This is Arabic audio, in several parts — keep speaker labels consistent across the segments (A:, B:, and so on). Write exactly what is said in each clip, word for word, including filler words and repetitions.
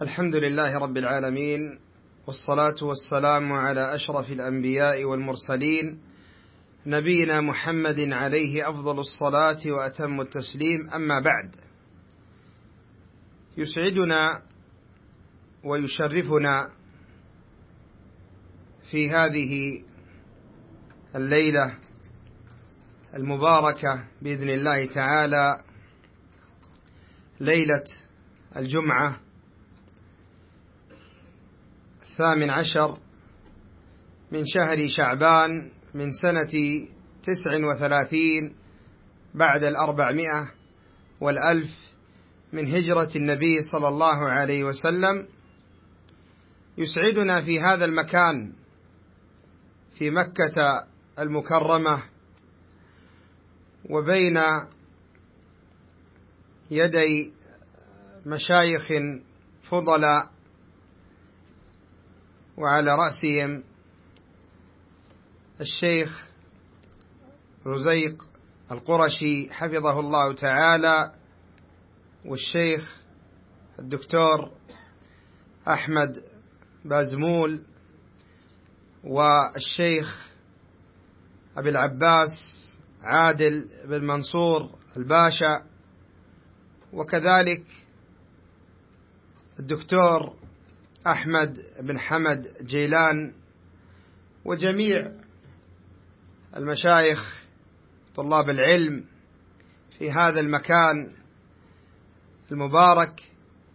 A: الحمد لله رب العالمين، والصلاة والسلام على أشرف الأنبياء والمرسلين نبينا محمد عليه أفضل الصلاة وأتم التسليم. أما بعد، يسعدنا ويشرفنا في هذه الليلة المباركة بإذن الله تعالى، ليلة الجمعة الثامن عشر من شهر شعبان من سنة تسع وثلاثين بعد الأربعمائة والألف من هجرة النبي صلى الله عليه وسلم. يسعدنا في هذا المكان في مكة المكرمة وبين يدي مشايخ فضلاء، وعلى رأسهم الشيخ رزيق القرشي حفظه الله تعالى، والشيخ الدكتور أحمد بازمول، والشيخ أبي العباس عادل بن منصور الباشا، وكذلك الدكتور أحمد بن حمد جيلان، وجميع المشايخ طلاب العلم في هذا المكان المبارك،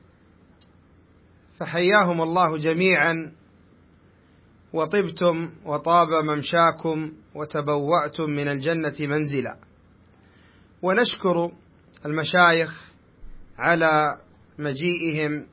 A: فحياهم الله جميعا، وطبتم وطاب ممشاكم وتبوأتم من الجنة منزلا. ونشكر المشايخ على مجيئهم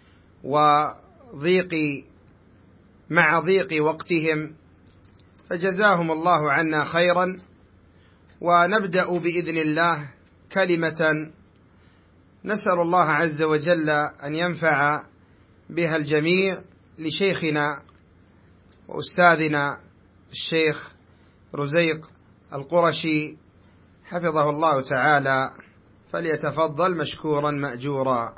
A: وضيق مع ضيق وقتهم، فجزاهم الله عنا خيرا. ونبدأ بإذن الله كلمة نسأل الله عز وجل أن ينفع بها الجميع لشيخنا وأستاذنا الشيخ رزيق القرشي حفظه الله تعالى، فليتفضل مشكورا مأجورا.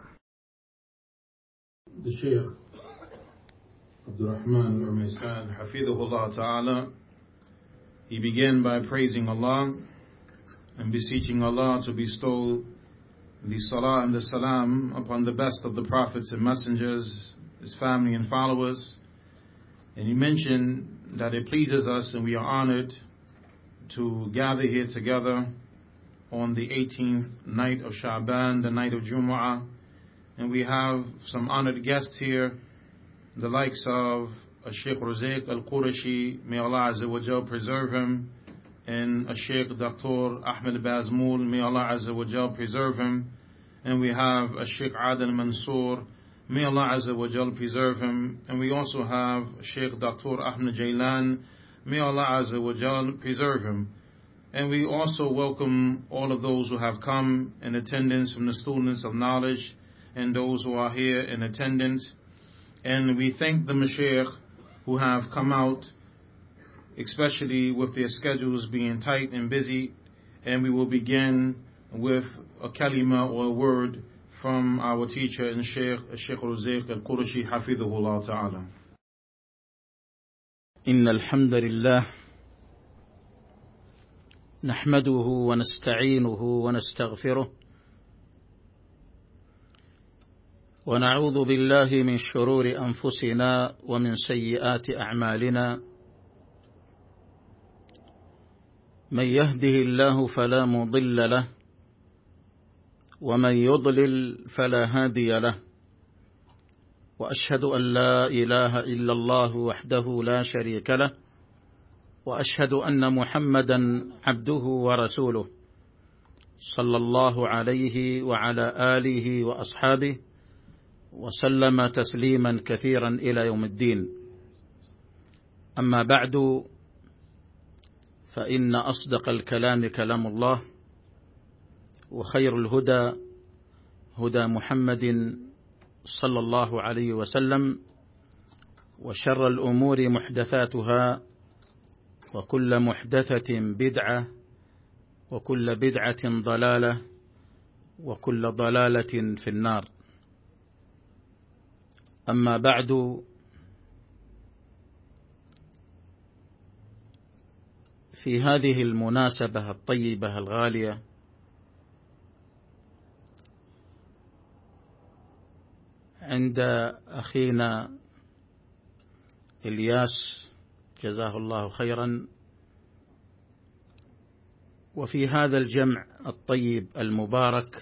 B: The Sheikh Abdurrahman Urmaisan Hafidhahullah Ta'ala, he began by praising Allah and beseeching Allah to bestow the salah and the salam upon the best of the prophets and messengers, his family and followers. And he mentioned that it pleases us and we are honored to gather here together on the eighteenth night of Sha'ban, the night of Jumu'ah. And we have some honored guests here, the likes of Sheikh Ruzaik al-Qurashi, may Allah Azza wa Jal preserve him, and Sheikh Doctor Ahmed Bazmul, may Allah Azza wa Jal preserve him. And we have Sheikh Adil Mansour, may Allah Azza wa Jal preserve him. And we also have Sheikh Doctor Ahmed Jaylan, may Allah Azza wa Jal preserve him. And we also welcome all of those who have come in attendance from the students of knowledge and those who are here in attendance. And we thank the Mashaykh who have come out, especially with their schedules being tight and busy. And we will begin with a kalima or a word from our teacher and Shaykh, Shaykh Ruzaik al-Qurashi Hafidhahullah Ta'ala.
C: إن الحمد لله نحمده ونستعينه ونستغفره ونعوذ بالله من شرور أنفسنا ومن سيئات أعمالنا. من يهده الله فلا مضل له ومن يضلل فلا هادي له. وأشهد أن لا إله إلا الله وحده لا شريك له، وأشهد أن محمدا عبده ورسوله صلى الله عليه وعلى آله وأصحابه وسلم تسليما كثيرا إلى يوم الدين. أما بعد، فإن أصدق الكلام كلام الله، وخير الهدى هدى محمد صلى الله عليه وسلم، وشر الأمور محدثاتها، وكل محدثة بدعة، وكل بدعة ضلالة، وكل ضلالة في النار. أما بعد، في هذه المناسبة الطيبة الغالية عند أخينا إلياس جزاه الله خيرا، وفي هذا الجمع الطيب المبارك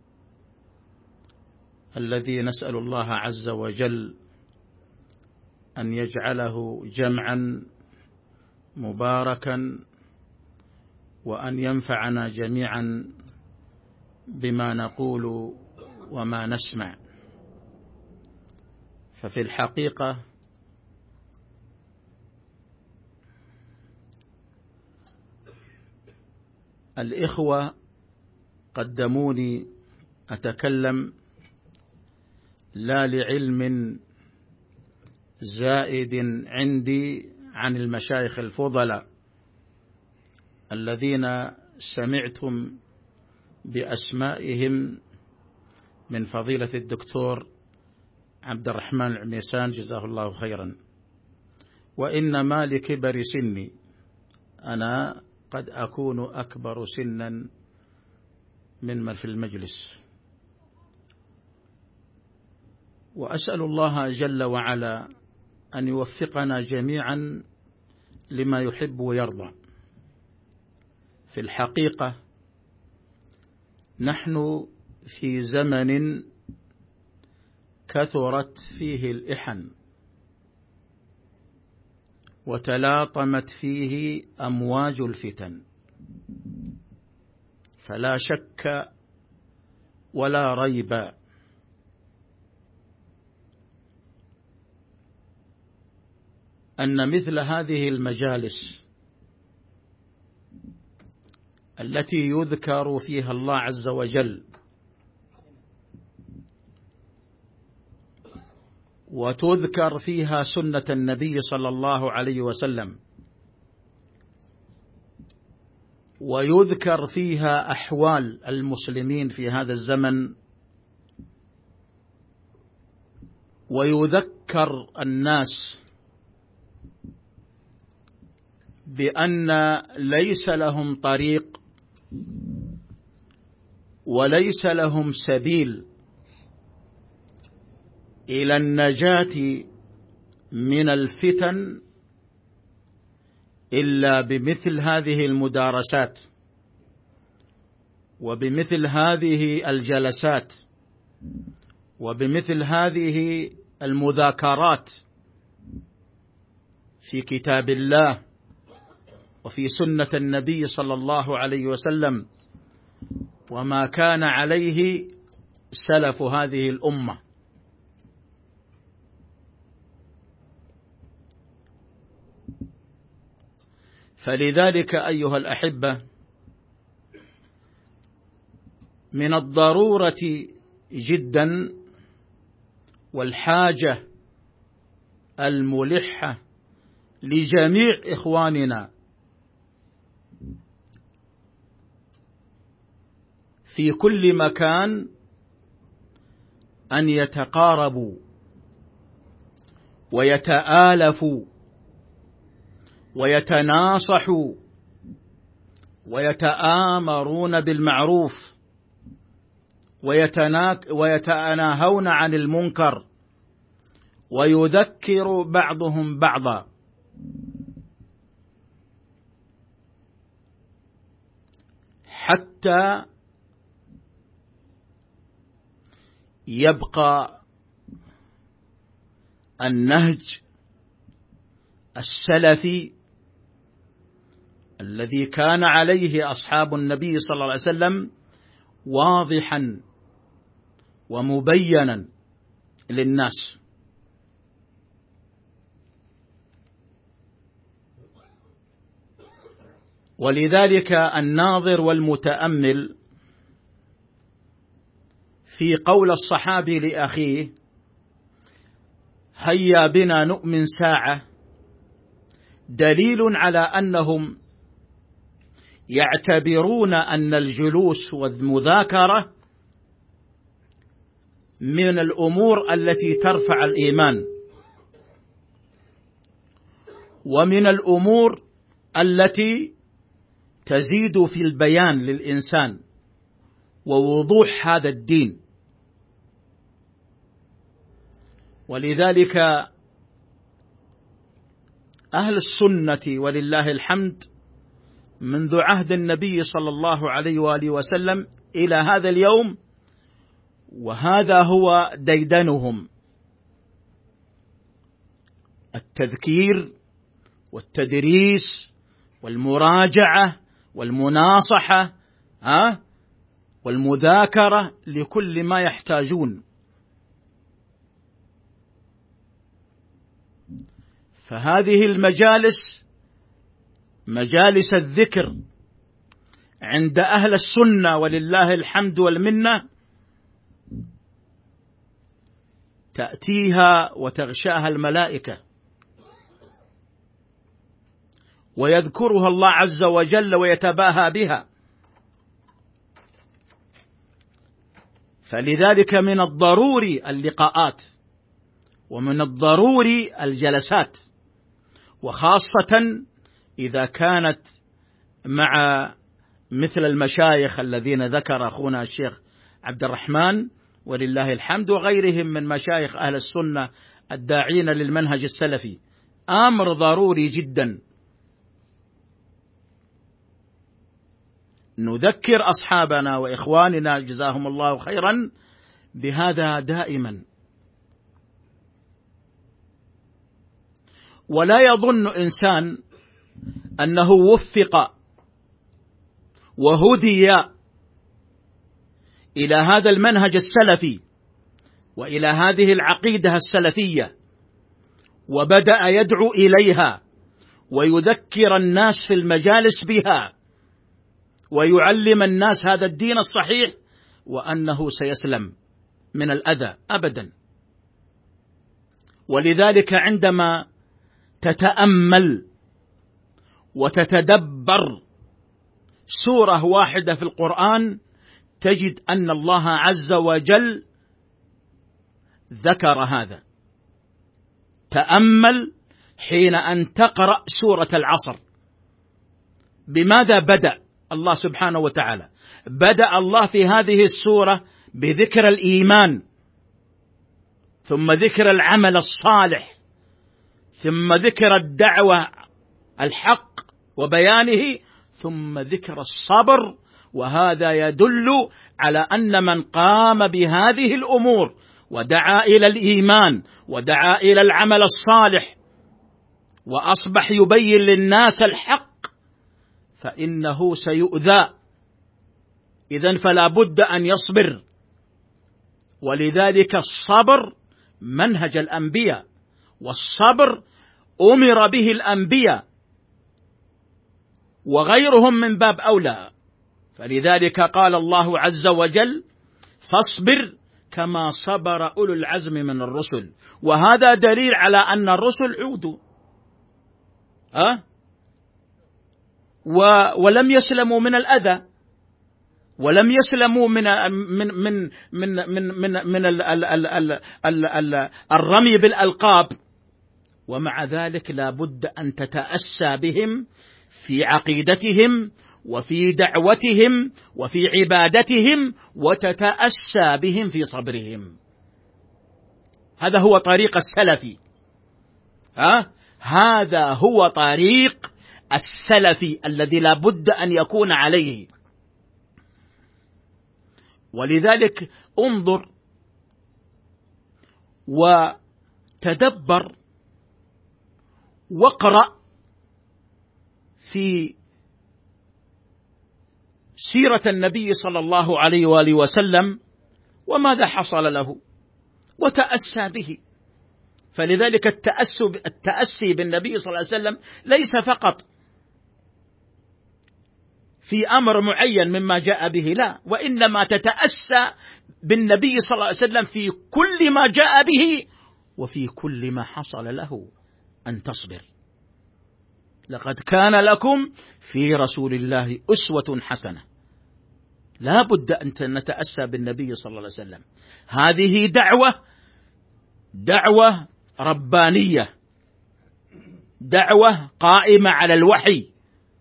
C: الذي نسأل الله عز وجل أن يجعله جمعا مباركا، وأن ينفعنا جميعا بما نقول وما نسمع. ففي الحقيقة الإخوة قدموني أتكلم لا لعلم زائد عندي عن المشايخ الفضلاء الذين سمعتم بأسمائهم من فضيلة الدكتور عبد الرحمن العميسان جزاه الله خيرا، وإنما لكبر سني، أنا قد أكون أكبر سنا ممن في المجلس. وأسأل الله جل وعلا أن يوفقنا جميعا لما يحب ويرضى. في الحقيقة نحن في زمن كثرت فيه الإحن وتلاطمت فيه أمواج الفتن، فلا شك ولا ريب أن مثل هذه المجالس التي يذكر فيها الله عز وجل وتذكر فيها سنة النبي صلى الله عليه وسلم ويذكر فيها أحوال المسلمين في هذا الزمن، ويذكر الناس بأن ليس لهم طريق وليس لهم سبيل إلى النجاة من الفتن إلا بمثل هذه المدارسات وبمثل هذه الجلسات وبمثل هذه المذاكرات في كتاب الله وفي سنة النبي صلى الله عليه وسلم وما كان عليه سلف هذه الأمة. فلذلك أيها الأحبة، من الضرورة جدا والحاجة الملحة لجميع إخواننا في كل مكان أن يتقاربوا ويتآلفوا ويتناصحوا ويتآمرون بالمعروف ويتناهون عن المنكر ويذكر بعضهم بعضا، حتى يبقى النهج السلفي الذي كان عليه أصحاب النبي صلى الله عليه وسلم واضحا ومبينا للناس. ولذلك الناظر والمتأمل في قول الصحابي لأخيه هيا بنا نؤمن ساعة دليل على أنهم يعتبرون أن الجلوس والمذاكرة من الأمور التي ترفع الإيمان، ومن الأمور التي تزيد في البيان للإنسان ووضوح هذا الدين. ولذلك أهل السنة ولله الحمد منذ عهد النبي صلى الله عليه وآله وسلم إلى هذا اليوم، وهذا هو ديدنهم، التذكير والتدريس والمراجعة والمناصحة ها والمذاكرة لكل ما يحتاجون. فهذه المجالس مجالس الذكر عند أهل السنة ولله الحمد والمنة تأتيها وتغشاها الملائكة، ويذكرها الله عز وجل ويتباهى بها. فلذلك من الضروري اللقاءات، ومن الضروري الجلسات، وخاصة إذا كانت مع مثل المشايخ الذين ذكر أخونا الشيخ عبد الرحمن ولله الحمد وغيرهم من مشايخ أهل السنة الداعين للمنهج السلفي. أمر ضروري جدا نذكر أصحابنا وإخواننا جزاهم الله خيرا بهذا دائما. ولا يظن إنسان أنه وفق وهدي إلى هذا المنهج السلفي وإلى هذه العقيدة السلفية وبدأ يدعو إليها ويذكر الناس في المجالس بها ويعلم الناس هذا الدين الصحيح وأنه سيسلم من الأذى أبدا. ولذلك عندما تتأمل وتتدبر سورة واحدة في القرآن تجد أن الله عز وجل ذكر هذا. تأمل حين أن تقرأ سورة العصر بماذا بدأ الله سبحانه وتعالى؟ بدأ الله في هذه السورة بذكر الإيمان، ثم ذكر العمل الصالح، ثم ذكر الدعوة الحق وبيانه، ثم ذكر الصبر. وهذا يدل على أن من قام بهذه الأمور ودعا إلى الإيمان ودعا إلى العمل الصالح وأصبح يبين للناس الحق فإنه سيؤذى، إذن فلا بد أن يصبر. ولذلك الصبر منهج الأنبياء، والصبر أمر به الأنبياء وغيرهم من باب أولى. فلذلك قال الله عز وجل: فاصبر كما صبر أولو العزم من الرسل. وهذا دليل على أن الرسل عودوا أه؟ ولم يسلموا من الأذى، ولم يسلموا من من من من من من, من ال ال ال ال ال ال الرمي بالألقاب. ومع ذلك لا بد أن تتأسى بهم في عقيدتهم وفي دعوتهم وفي عبادتهم، وتتأسى بهم في صبرهم. هذا هو طريق السلفي. ها؟ هذا هو طريق السلفي الذي لا بد أن يكون عليه. ولذلك انظر وتدبر واقرأ في سيرة النبي صلى الله عليه وآله وسلم وماذا حصل له، وتأسى به. فلذلك التأسي, التأسي بالنبي صلى الله عليه وسلم ليس فقط في أمر معين مما جاء به، لا، وإنما تتأسى بالنبي صلى الله عليه وسلم في كل ما جاء به وفي كل ما حصل له أن تصبر. لقد كان لكم في رسول الله أسوة حسنة لا بد أن نتأسى بالنبي صلى الله عليه وسلم. هذه دعوة دعوة ربانية، دعوة قائمة على الوحي،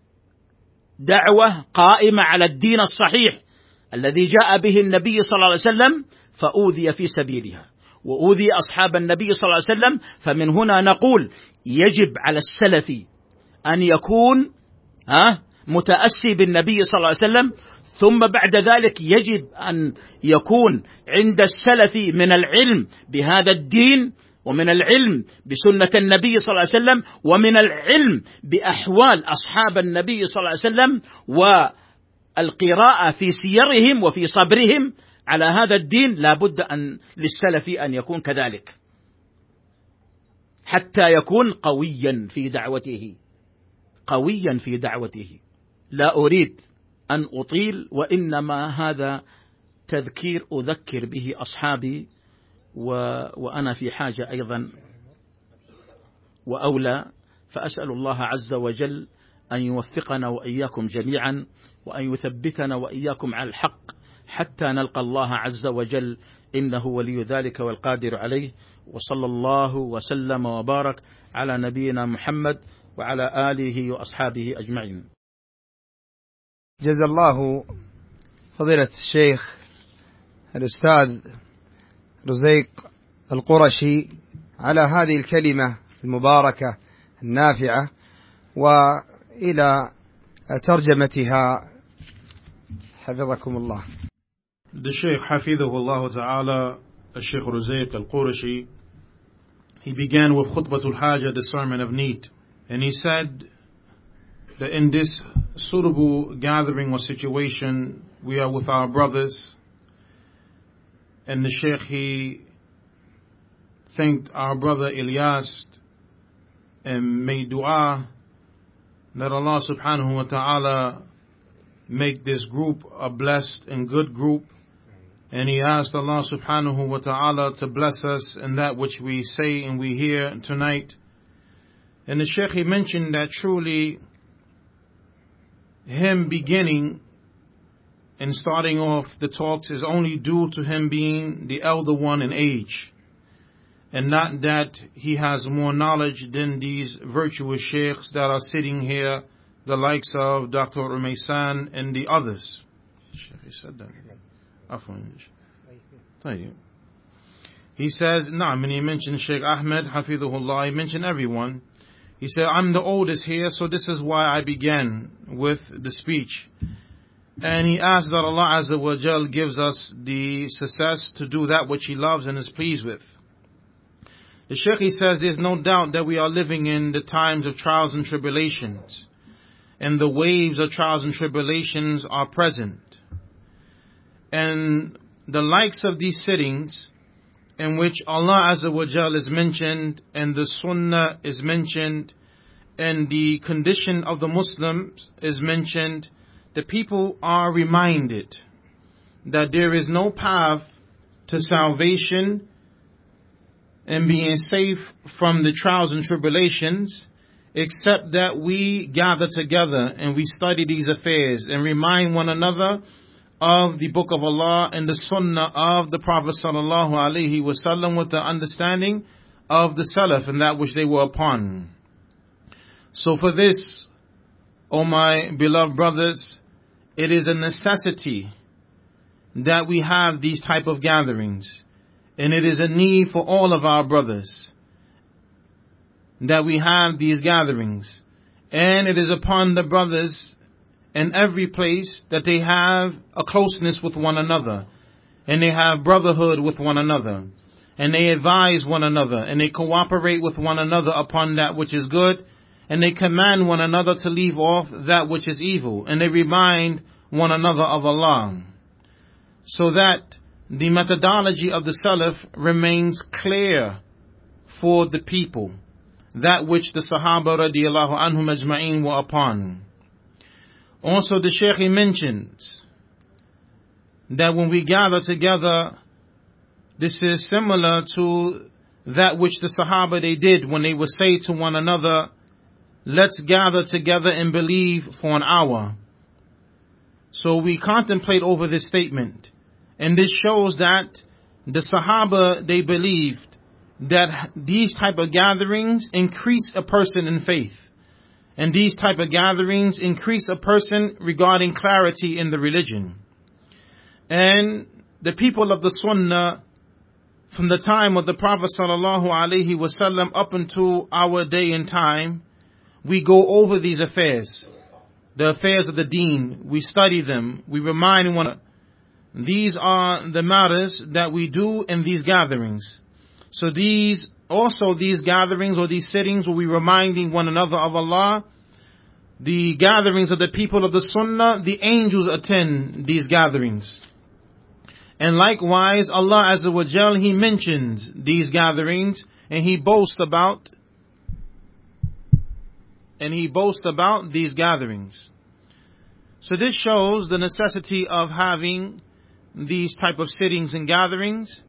C: دعوة قائمة على الدين الصحيح الذي جاء به النبي صلى الله عليه وسلم، فأوذي في سبيلها وأوذي أصحاب النبي صلى الله عليه وسلم. فمن هنا نقول يجب على السلف أن يكون ها متأسي بالنبي صلى الله عليه وسلم، ثم بعد ذلك يجب أن يكون عند السلف من العلم بهذا الدين، ومن العلم بسنة النبي صلى الله عليه وسلم، ومن العلم بأحوال أصحاب النبي صلى الله عليه وسلم، والقراءة في سيرهم وفي صبرهم على هذا الدين. لا بد أن للسلف أن يكون كذلك حتى يكون قويا في دعوته، قويا في دعوته. لا أريد أن أطيل، وإنما هذا تذكير أذكر به أصحابي، و... وأنا في حاجة أيضا وأولى. فأسأل الله عز وجل أن يوفقنا وإياكم جميعا، وأن يثبتنا وإياكم على الحق حتى نلقى الله عز وجل، إنه ولي ذلك والقادر عليه. وصلى الله وسلم وبارك على نبينا محمد وعلى آله وأصحابه أجمعين.
A: جزا الله فضيلة الشيخ الأستاذ رزيق القرشي على هذه الكلمة المباركة النافعة، وإلى ترجمتها حفظكم الله.
B: The Shaykh Hafidhahullah Ta'ala, Shaykh Ruzaik al-Qurashi, he began with Khutbatul Hajah, the sermon of need, and he said that in this suitable gathering or situation we are with our brothers, and the Shaykh, he thanked our brother Ilyas and made dua that Allah subhanahu wa ta'ala make this group a blessed and good group. And he asked Allah subhanahu wa ta'ala to bless us in that which we say and we hear tonight. And the Shaykh, he mentioned that truly him beginning and starting off the talks is only due to him being the elder one in age, and not that he has more knowledge than these virtuous sheikhs that are sitting here, the likes of Doctor Umaysan and the others. He said that. He says, nah, when he mentioned Sheikh Ahmed, Hafidhullah, he mentioned everyone. He said, I'm the oldest here, so this is why I began with the speech. And he asks that Allah Azza wa Jal gives us the success to do that which He loves and is pleased with. The Shaykh, he says, there's no doubt that we are living in the times of trials and tribulations, and the waves of trials and tribulations are present. And the likes of these sittings in which Allah Azza wa Jal is mentioned, and the Sunnah is mentioned, and the condition of the Muslims is mentioned, the people are reminded that there is no path to salvation and being safe from the trials and tribulations except that we gather together and we study these affairs and remind one another of the Book of Allah and the Sunnah of the Prophet sallallahu alaihi wasallam, with the understanding of the Salaf and that which they were upon. So for this, O my beloved brothers, it is a necessity that we have these type of gatherings, and it is a need for all of our brothers that we have these gatherings. And it is upon the brothers in every place that they have a closeness with one another, and they have brotherhood with one another, and they advise one another, and they cooperate with one another upon that which is good, and they command one another to leave off that which is evil, and they remind one another of Allah, so that the methodology of the Salaf remains clear for the people, that which the Sahaba radiallahu anhum ajma'in were upon. Also, the Shaykh, he mentions that when we gather together, this is similar to that which the Sahaba they did when they would say to one another, let's gather together and believe for an hour. So we contemplate over this statement, and this shows that the Sahaba, they believed that these type of gatherings increase a person in faith, and these type of gatherings increase a person regarding clarity in the religion. And the people of the Sunnah, from the time of the Prophet sallallahu alaihi wasallam up until our day and time, we go over these affairs, the affairs of the deen. We study them. We remind one another. These are the matters that we do in these gatherings. So these, also these gatherings or these sittings will be reminding one another of Allah. The gatherings of the people of the Sunnah, the angels attend these gatherings. And likewise, Allah Azza wa Jal, He mentions these gatherings, and He boasts about, and He boasts about these gatherings. So this shows the necessity of having these type of sittings and gatherings,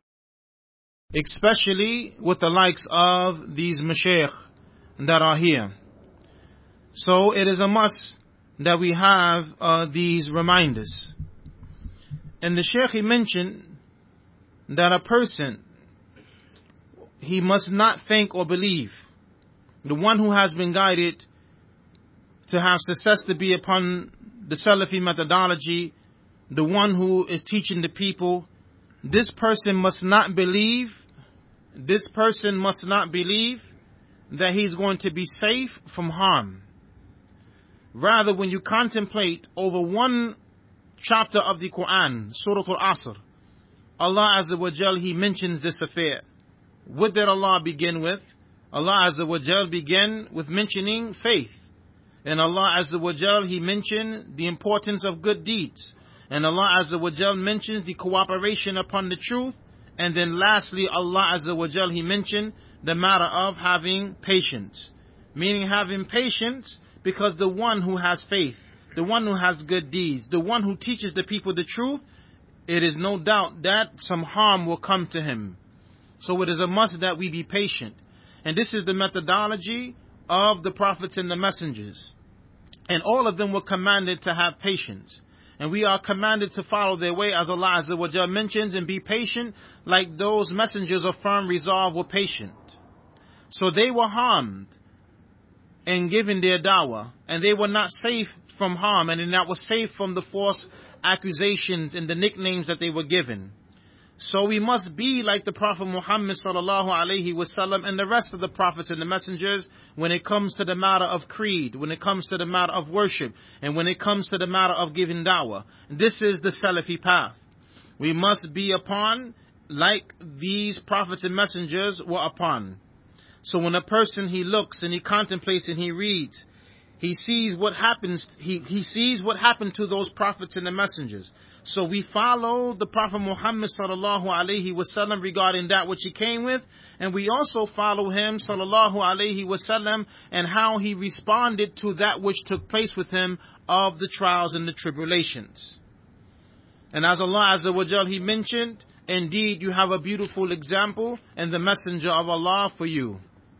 B: especially with the likes of these mashaykh that are here. So it is a must that we have uh, these reminders. And the Shaykh, he mentioned that a person, he must not think or believe. The one who has been guided to have success to be upon the Salafi methodology, the one who is teaching the people, this person must not believe, this person must not believe that he's going to be safe from harm. Rather, when you contemplate over one chapter of the Quran, Surah Al-Asr, Allah Azza wa Jal, He mentions this affair. What did Allah begin with? Allah Azza wa Jal began with mentioning faith. And Allah Azza wa Jal, He mentioned the importance of good deeds. And Allah Azza wa Jal mentions the cooperation upon the truth. And then lastly, Allah Azza wa Jal, He mentioned the matter of having patience. Meaning having patience, because the one who has faith, the one who has good deeds, the one who teaches the people the truth, it is no doubt that some harm will come to him. So it is a must that we be patient. And this is the methodology of the prophets and the messengers. And all of them were commanded to have patience. And we are commanded to follow their way, as Allah Azza wa Jalla mentions, and be patient like those messengers of firm resolve were patient. So they were harmed in giving their da'wah, and they were not safe from harm, and they not were safe from the false accusations and the nicknames that they were given. So we must be like the Prophet Muhammad sallallahu alaihi wasallam and the rest of the prophets and the messengers when it comes to the matter of creed, when it comes to the matter of worship, and when it comes to the matter of giving da'wah. This is the Salafi path. We must be upon like these prophets and messengers were upon. So when a person, he looks and he contemplates and he reads, he sees what happens, he, he sees what happened to those prophets and the messengers. So we follow the Prophet Muhammad sallallahu alaihi wasallam regarding that which he came with, and we also follow him sallallahu alaihi wasallam and how he responded to that which took place with him of the trials and the tribulations. And as Allah Azza wa Jal, He mentioned, indeed you have a beautiful example and the messenger of Allah for you.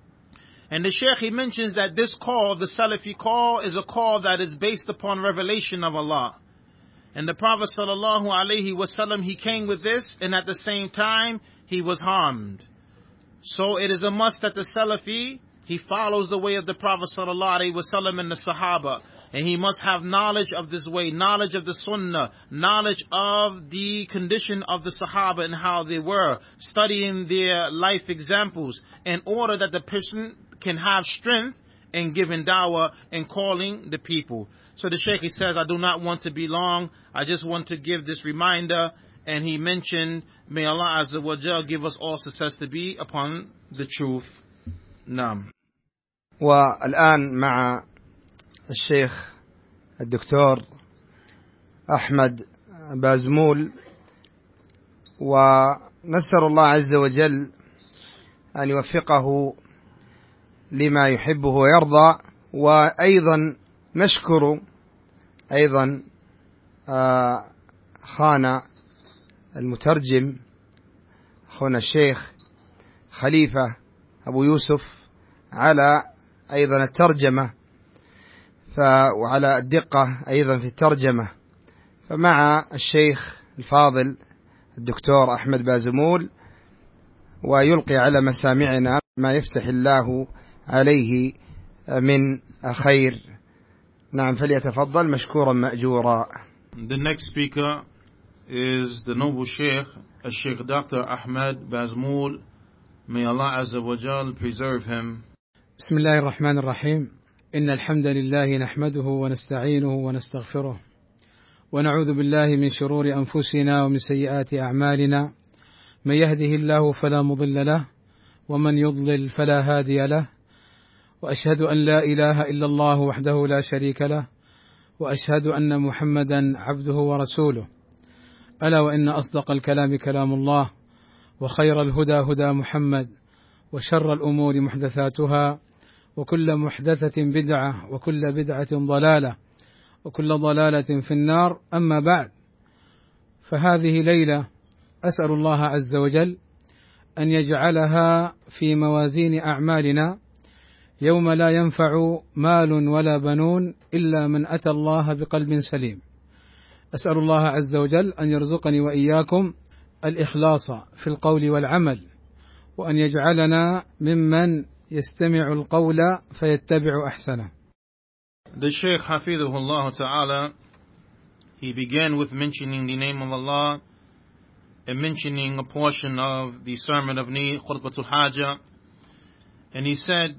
B: And the Shaykh, he mentions that this call, the Salafi call, is a call that is based upon revelation of Allah. And the Prophet sallallahu alaihi wasallam, he came with this, and at the same time, he was harmed. So it is a must that the Salafi, he follows the way of the Prophet sallallahu alaihi wasallam and the Sahaba. And he must have knowledge of this way, knowledge of the Sunnah, knowledge of the condition of the Sahaba and how they were, studying their life examples, in order that the person can have strength in giving da'wah and calling the people. So the Shaykh, he says, I do not want to be long. I just want to give this reminder. And he mentioned, may Allah Azza wa Jal give us all success to be upon the truth. Naam.
A: والآن مع الشيخ الدكتور أحمد بازمول، ونسأل الله عز وجل أن يوفقه لما يحبه ويرضى. وأيضا نشكر أيضا أخانا المترجم أخونا الشيخ خليفة أبو يوسف على أيضا الترجمة وعلى الدقة أيضا في الترجمة. مع الشيخ الفاضل الدكتور أحمد بازمول، ويلقي على مسامعنا ما يفتح الله عليه من خير. نعم، فليتفضل مشكورا مأجورا.
B: The next speaker is the noble Sheikh, Sheikh Doctor Ahmed Bazmoul. May Allah Azza wa Jal preserve him.
D: بسم الله الرحمن الرحيم. إن الحمد لله نحمده ونستعينه ونستغفره ونعوذ بالله من شرور أنفسنا ومن سيئات أعمالنا. من يهده الله فلا مضل له ومن يضلل فلا هادي له، وأشهد أن لا إله إلا الله وحده لا شريك له، وأشهد أن محمدا عبده ورسوله. ألا وإن أصدق الكلام كلام الله، وخير الهدى هدى محمد، وشر الأمور محدثاتها، وكل محدثة بدعة، وكل بدعة ضلالة، وكل ضلالة في النار. أما بعد، فهذه ليلة أسأل الله عز وجل أن يجعلها في موازين أعمالنا يوم لا ينفع مال ولا بنون إلا من أتى الله بقلب سليم. أسأل الله عز وجل أن يرزقني وإياكم الإخلاص في القول والعمل، وأن يجعلنا ممن يستمع القول فيتبع أحسنه.
B: The Shaykh Hafidhullah Ta'ala, he began with mentioning the name of Allah and mentioning a portion of the sermon of Ni Khutbatul Hajah, and he said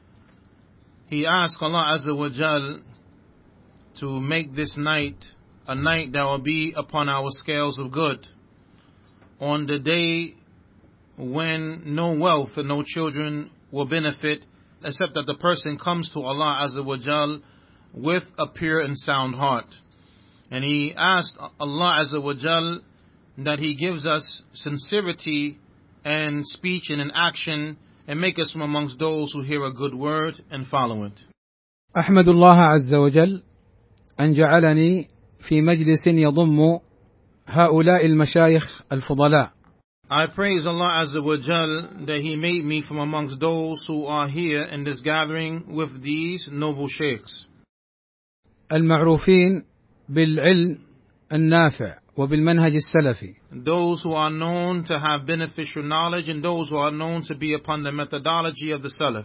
B: he asked Allah Azza wa Jal to make this night a night that will be upon our scales of good on the day when no wealth and no children will benefit, except that the person comes to Allah Azza wa Jal with a pure and sound heart. And he asked Allah Azza wa Jal that he gives us sincerity and speech and in action, and make us from amongst those who hear a good word and follow it.
D: أحمد الله عز وجل أن جعلني في مجلس يضم هؤلاء المشايخ الفضلاء.
B: I praise Allah Azza wa Jal that He made me from amongst those who are here in this gathering with these noble sheikhs.
D: المعروفين بالعلم النافع وبالمنهج السلفي.
B: Those who are known to have beneficial knowledge and those who are known to be upon the methodology of the Salaf.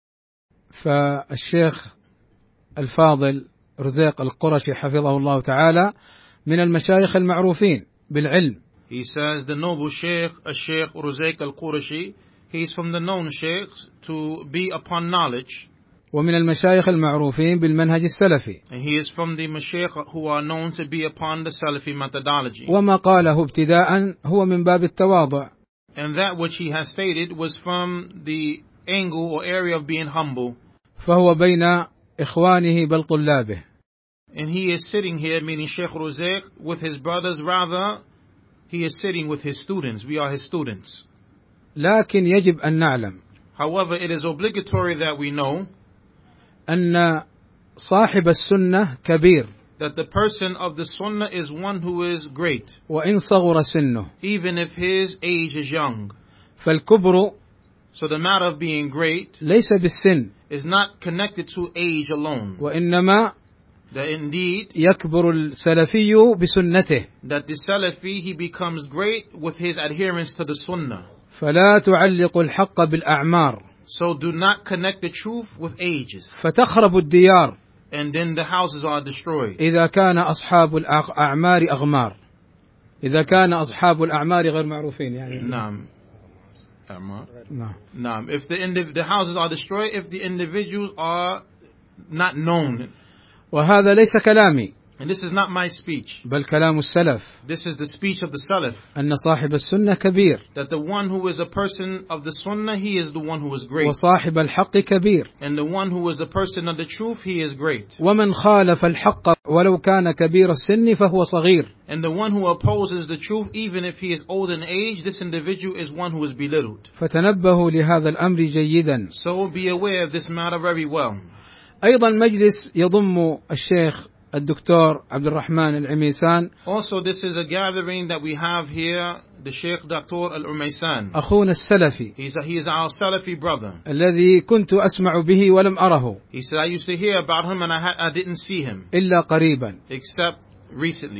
D: فالشيخ الفاضل رزيق القرشي حفظه الله تعالى من المشايخ المعروفين بالعلم.
B: He says the noble Sheikh, Sheikh Ruzaik al-Qurashi, he's from the known sheikhs to be upon knowledge.
D: ومن المشايخ المعروفين بالمنهج السلفي.
B: And he is from the mashayikh who are known to be upon the Salafi methodology.
D: وما قاله ابتداء هو من باب التواضع.
B: And that which he has stated was from the angle or area of being humble.
D: فهو بين إخوانه بل طلابه.
B: And he is sitting here, meaning Sheikh Ruzaik, with his brothers. Rather, he is sitting with his students. We are his students.
D: لكن يجب أن نعلم.
B: However, it is obligatory that we know
D: أن صاحب السنة كبير.
B: that the person of the sunnah is one who is great,
D: وإن صغر سنه.
B: even if his age is young.
D: فالكبر
B: So the matter of being great
D: ليس بالسن.
B: is not connected to age alone.
D: وإنما
B: That indeed,
D: يكبر السلفي بسنته.
B: that the Salafi, he becomes great with his adherence to the sunnah.
D: فلا تعلق الحق بالأعمار.
B: So do not connect the truth with ages.
D: فتخرب الديار.
B: And then the houses are destroyed.
D: إذا كان أصحاب الأعمار أغمار. إذا كان أصحاب الأعمار غير معروفين يعني.
B: Naam. Amar.
D: نعم.
B: Naam. If the indiv- the houses are destroyed, if the individuals are not known.
D: وهذا ليس كلامي.
B: And this is not my speech.
D: بل كلام السلف.
B: This is the speech of the Salaf.
D: أن صاحب السنة كبير.
B: That the one who is a person of the sunnah, he is the one who is great.
D: وصاحب الحق كبير.
B: And the one who is the person of the truth, he is great.
D: ومن خالف الحق ولو كان كبير السن فهو صغير.
B: And the one who opposes the truth, even if he is old in age, this individual is one who is belittled.
D: فتنبهوا لهذا الأمر جيدا.
B: So be aware of this matter very well.
D: أيضا مجلس يضم الشيخ الدكتور عبد الرحمن العميسان.
B: Also, this is a gathering that we have here, the Sheikh Doctor Al-Umaysan.
D: أخونا السلفي.
B: He's a, he is our Salafi brother.
D: الذي كنت أسمع به ولم أره.
B: He said, I used to hear about him and I, ha- I didn't see him.
D: إلا قريبا.
B: Except recently.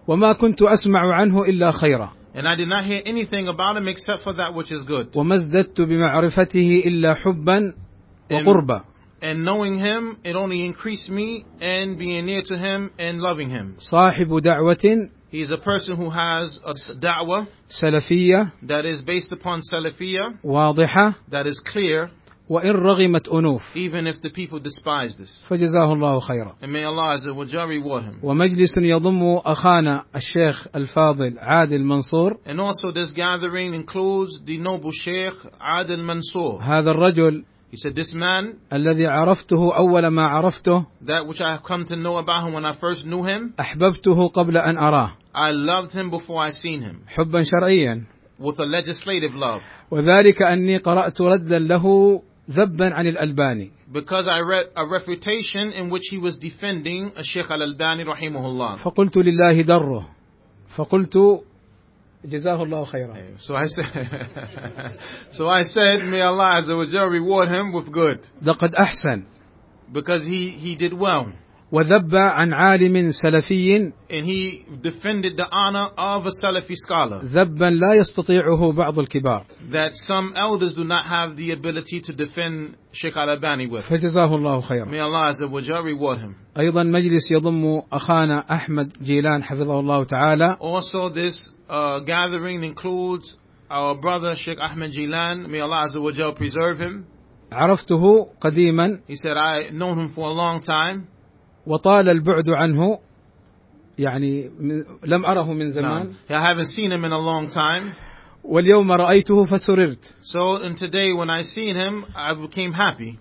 D: وما كنت أسمع عنه إلا خيرا
B: And I did not hear anything about him except for that which is good.
D: وما ازددت بمعرفته إلا حبا وقربا.
B: And knowing him, it only increased me and being near to him and loving him.
D: صاحب دعوة
B: He is a person who has a da'wah
D: سلفية
B: that is based upon salafiyah,
D: واضحة
B: that is clear,
D: وإن رغمت أنوف.
B: even if the people despise this.
D: فجزاه الله خيرا.
B: And may Allah Azza wa Jalla reward him.
D: ومجلس يضم أخانا الشيخ الفاضل عادل منصور.
B: And also this gathering includes the noble Sheikh Adil Mansour.
D: هذا الرجل
B: He said, this man,
D: الذي عرفته أول ما عرفته
B: that which I have come to know about him when I first knew him,
D: أحببته قبل أن أراه
B: I loved him before I seen him,
D: حبا شرعيا.
B: with a legislative love.
D: وذلك أني قرأت ردا له ذبا عن الألباني.
B: Because I read a refutation in which he was defending a Sheikh Al-Albani rahimahullah.
D: فقلت لله دره فقلت جزاه الله خيرا.
B: So I said, so I said, may Allah Azza wa Jalla reward him with good.
D: لقد أحسن.
B: Because he, he did well.
D: وذب عن عالم سلفي
B: And he defended the honor of a Salafi scholar.
D: ذبا لا يستطيعه بعض الكبار.
B: That some elders do not have the ability to defend Sheikh Al-Albani with.
D: فجزاه الله خيرا.
B: May Allah Azza wa Jalla reward him.
D: أيضا مجلس يضم أخانا أحمد جيلان حفظه الله تعالى.
B: Also this uh, gathering includes our brother Sheikh Ahmed Jilan. May Allah Azza wa Jalla preserve him.
D: عرفته قديما.
B: He said, I known him for a long time.
D: وطال البعد عنه يعني لم أره من زمان.
B: No, I haven't seen him in a long time.
D: واليوم رأيته فسررت.
B: So and today when I seen him, I became happy.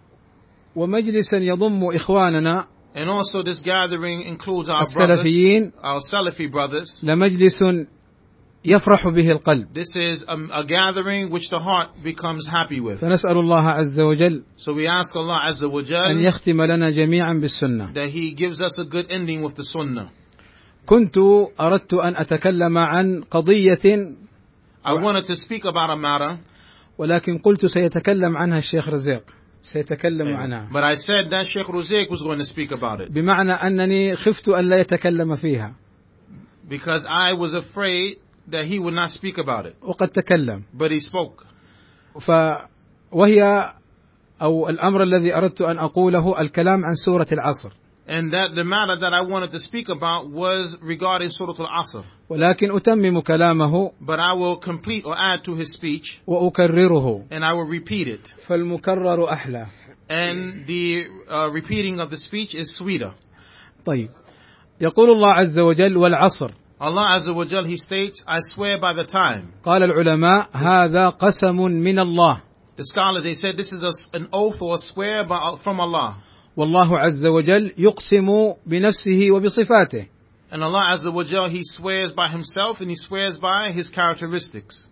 D: ومجلسا يضم إخواننا
B: And also this gathering includes our
D: السلفيين.
B: brothers, our Salafi brothers.
D: لمجلس يفرح به القلب.
B: This is a, a gathering which the heart becomes happy with.
D: فنسأل الله عز وجل
B: So we ask Allah Azza wa
D: أن
B: Jalla
D: يختم لنا جميعا بالسنة.
B: that He gives us a good ending with the Sunnah.
D: كنت أردت أن أتكلم عن قضية
B: I wanted to speak about a matter,
D: ولكن قلت سيتكلم عنها الشيخ رزيق سيتكلم عنها.
B: but I said that Sheikh Ruzik was going to speak about it.
D: بمعنى أنني خفت أن لا يتكلم فيها.
B: Because I was afraid that he would not speak about it.
D: وقد تكلم.
B: But he spoke.
D: ف وهي أو الأمر الذي أردت أن أقوله الكلام عن سورة العصر.
B: And that the matter that I wanted to speak about was regarding Surah Al-Asr.
D: ولكن أتمم كلامه.
B: But I will complete or add to his speech.
D: وأكرره.
B: And I will repeat it.
D: فالمكرر أحلى.
B: And the uh, repeating of the speech is sweeter.
D: طيب. يقول الله عز وجل والعصر.
B: Allah Azza wa Jal, He states, I swear by the time.
D: قال العلماء هذا قسم من الله.
B: The scholars, they said this is a, an oath or a swear by, from Allah.
D: والله عز وجل يقسم بنفسه وبصفاته.
B: And Allah Azza wa Jal, He swears by Himself and He swears by His characteristics.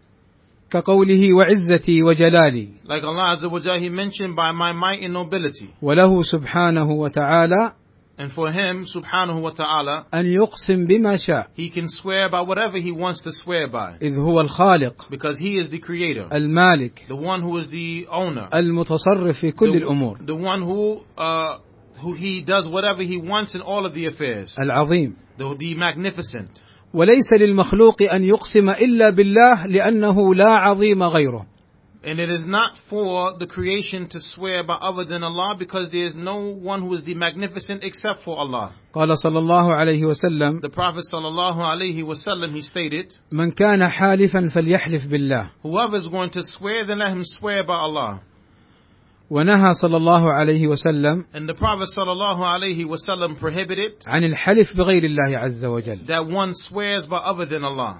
D: كقوله وعزتي وجلالي.
B: Like Allah Azza wa Jal, He mentioned by my might and nobility.
D: وله سبحانه وتعالى
B: And for Him, subhanahu wa ta'ala,
D: أن يقسم بما شاء.
B: He can swear by whatever He wants to swear by.
D: إذ هو الخالق.
B: Because He is the creator.
D: المالك.
B: The one who is the owner.
D: المتصرف في كل
B: the,
D: الأمور.
B: The one who, uh, who He does whatever He wants in all of the affairs.
D: العظيم.
B: The, the magnificent.
D: وليس للمخلوق أن يقسم إلا بالله لأنه لا عظيم غيره.
B: And it is not for the creation to swear by other than Allah because there is no one who is the magnificent except for Allah.
D: قال صلى الله عليه وسلم
B: The Prophet sallallahu alaihi wasallam, he stated,
D: من كان حالفا فليحلف بالله.
B: whoever is going to swear, then let him swear by Allah.
D: ونهى صلى الله عليه وسلم
B: And the Prophet sallallahu alaihi wasallam prohibited
D: عن الحلف بغير الله عز وجل.
B: that one swears by other than Allah.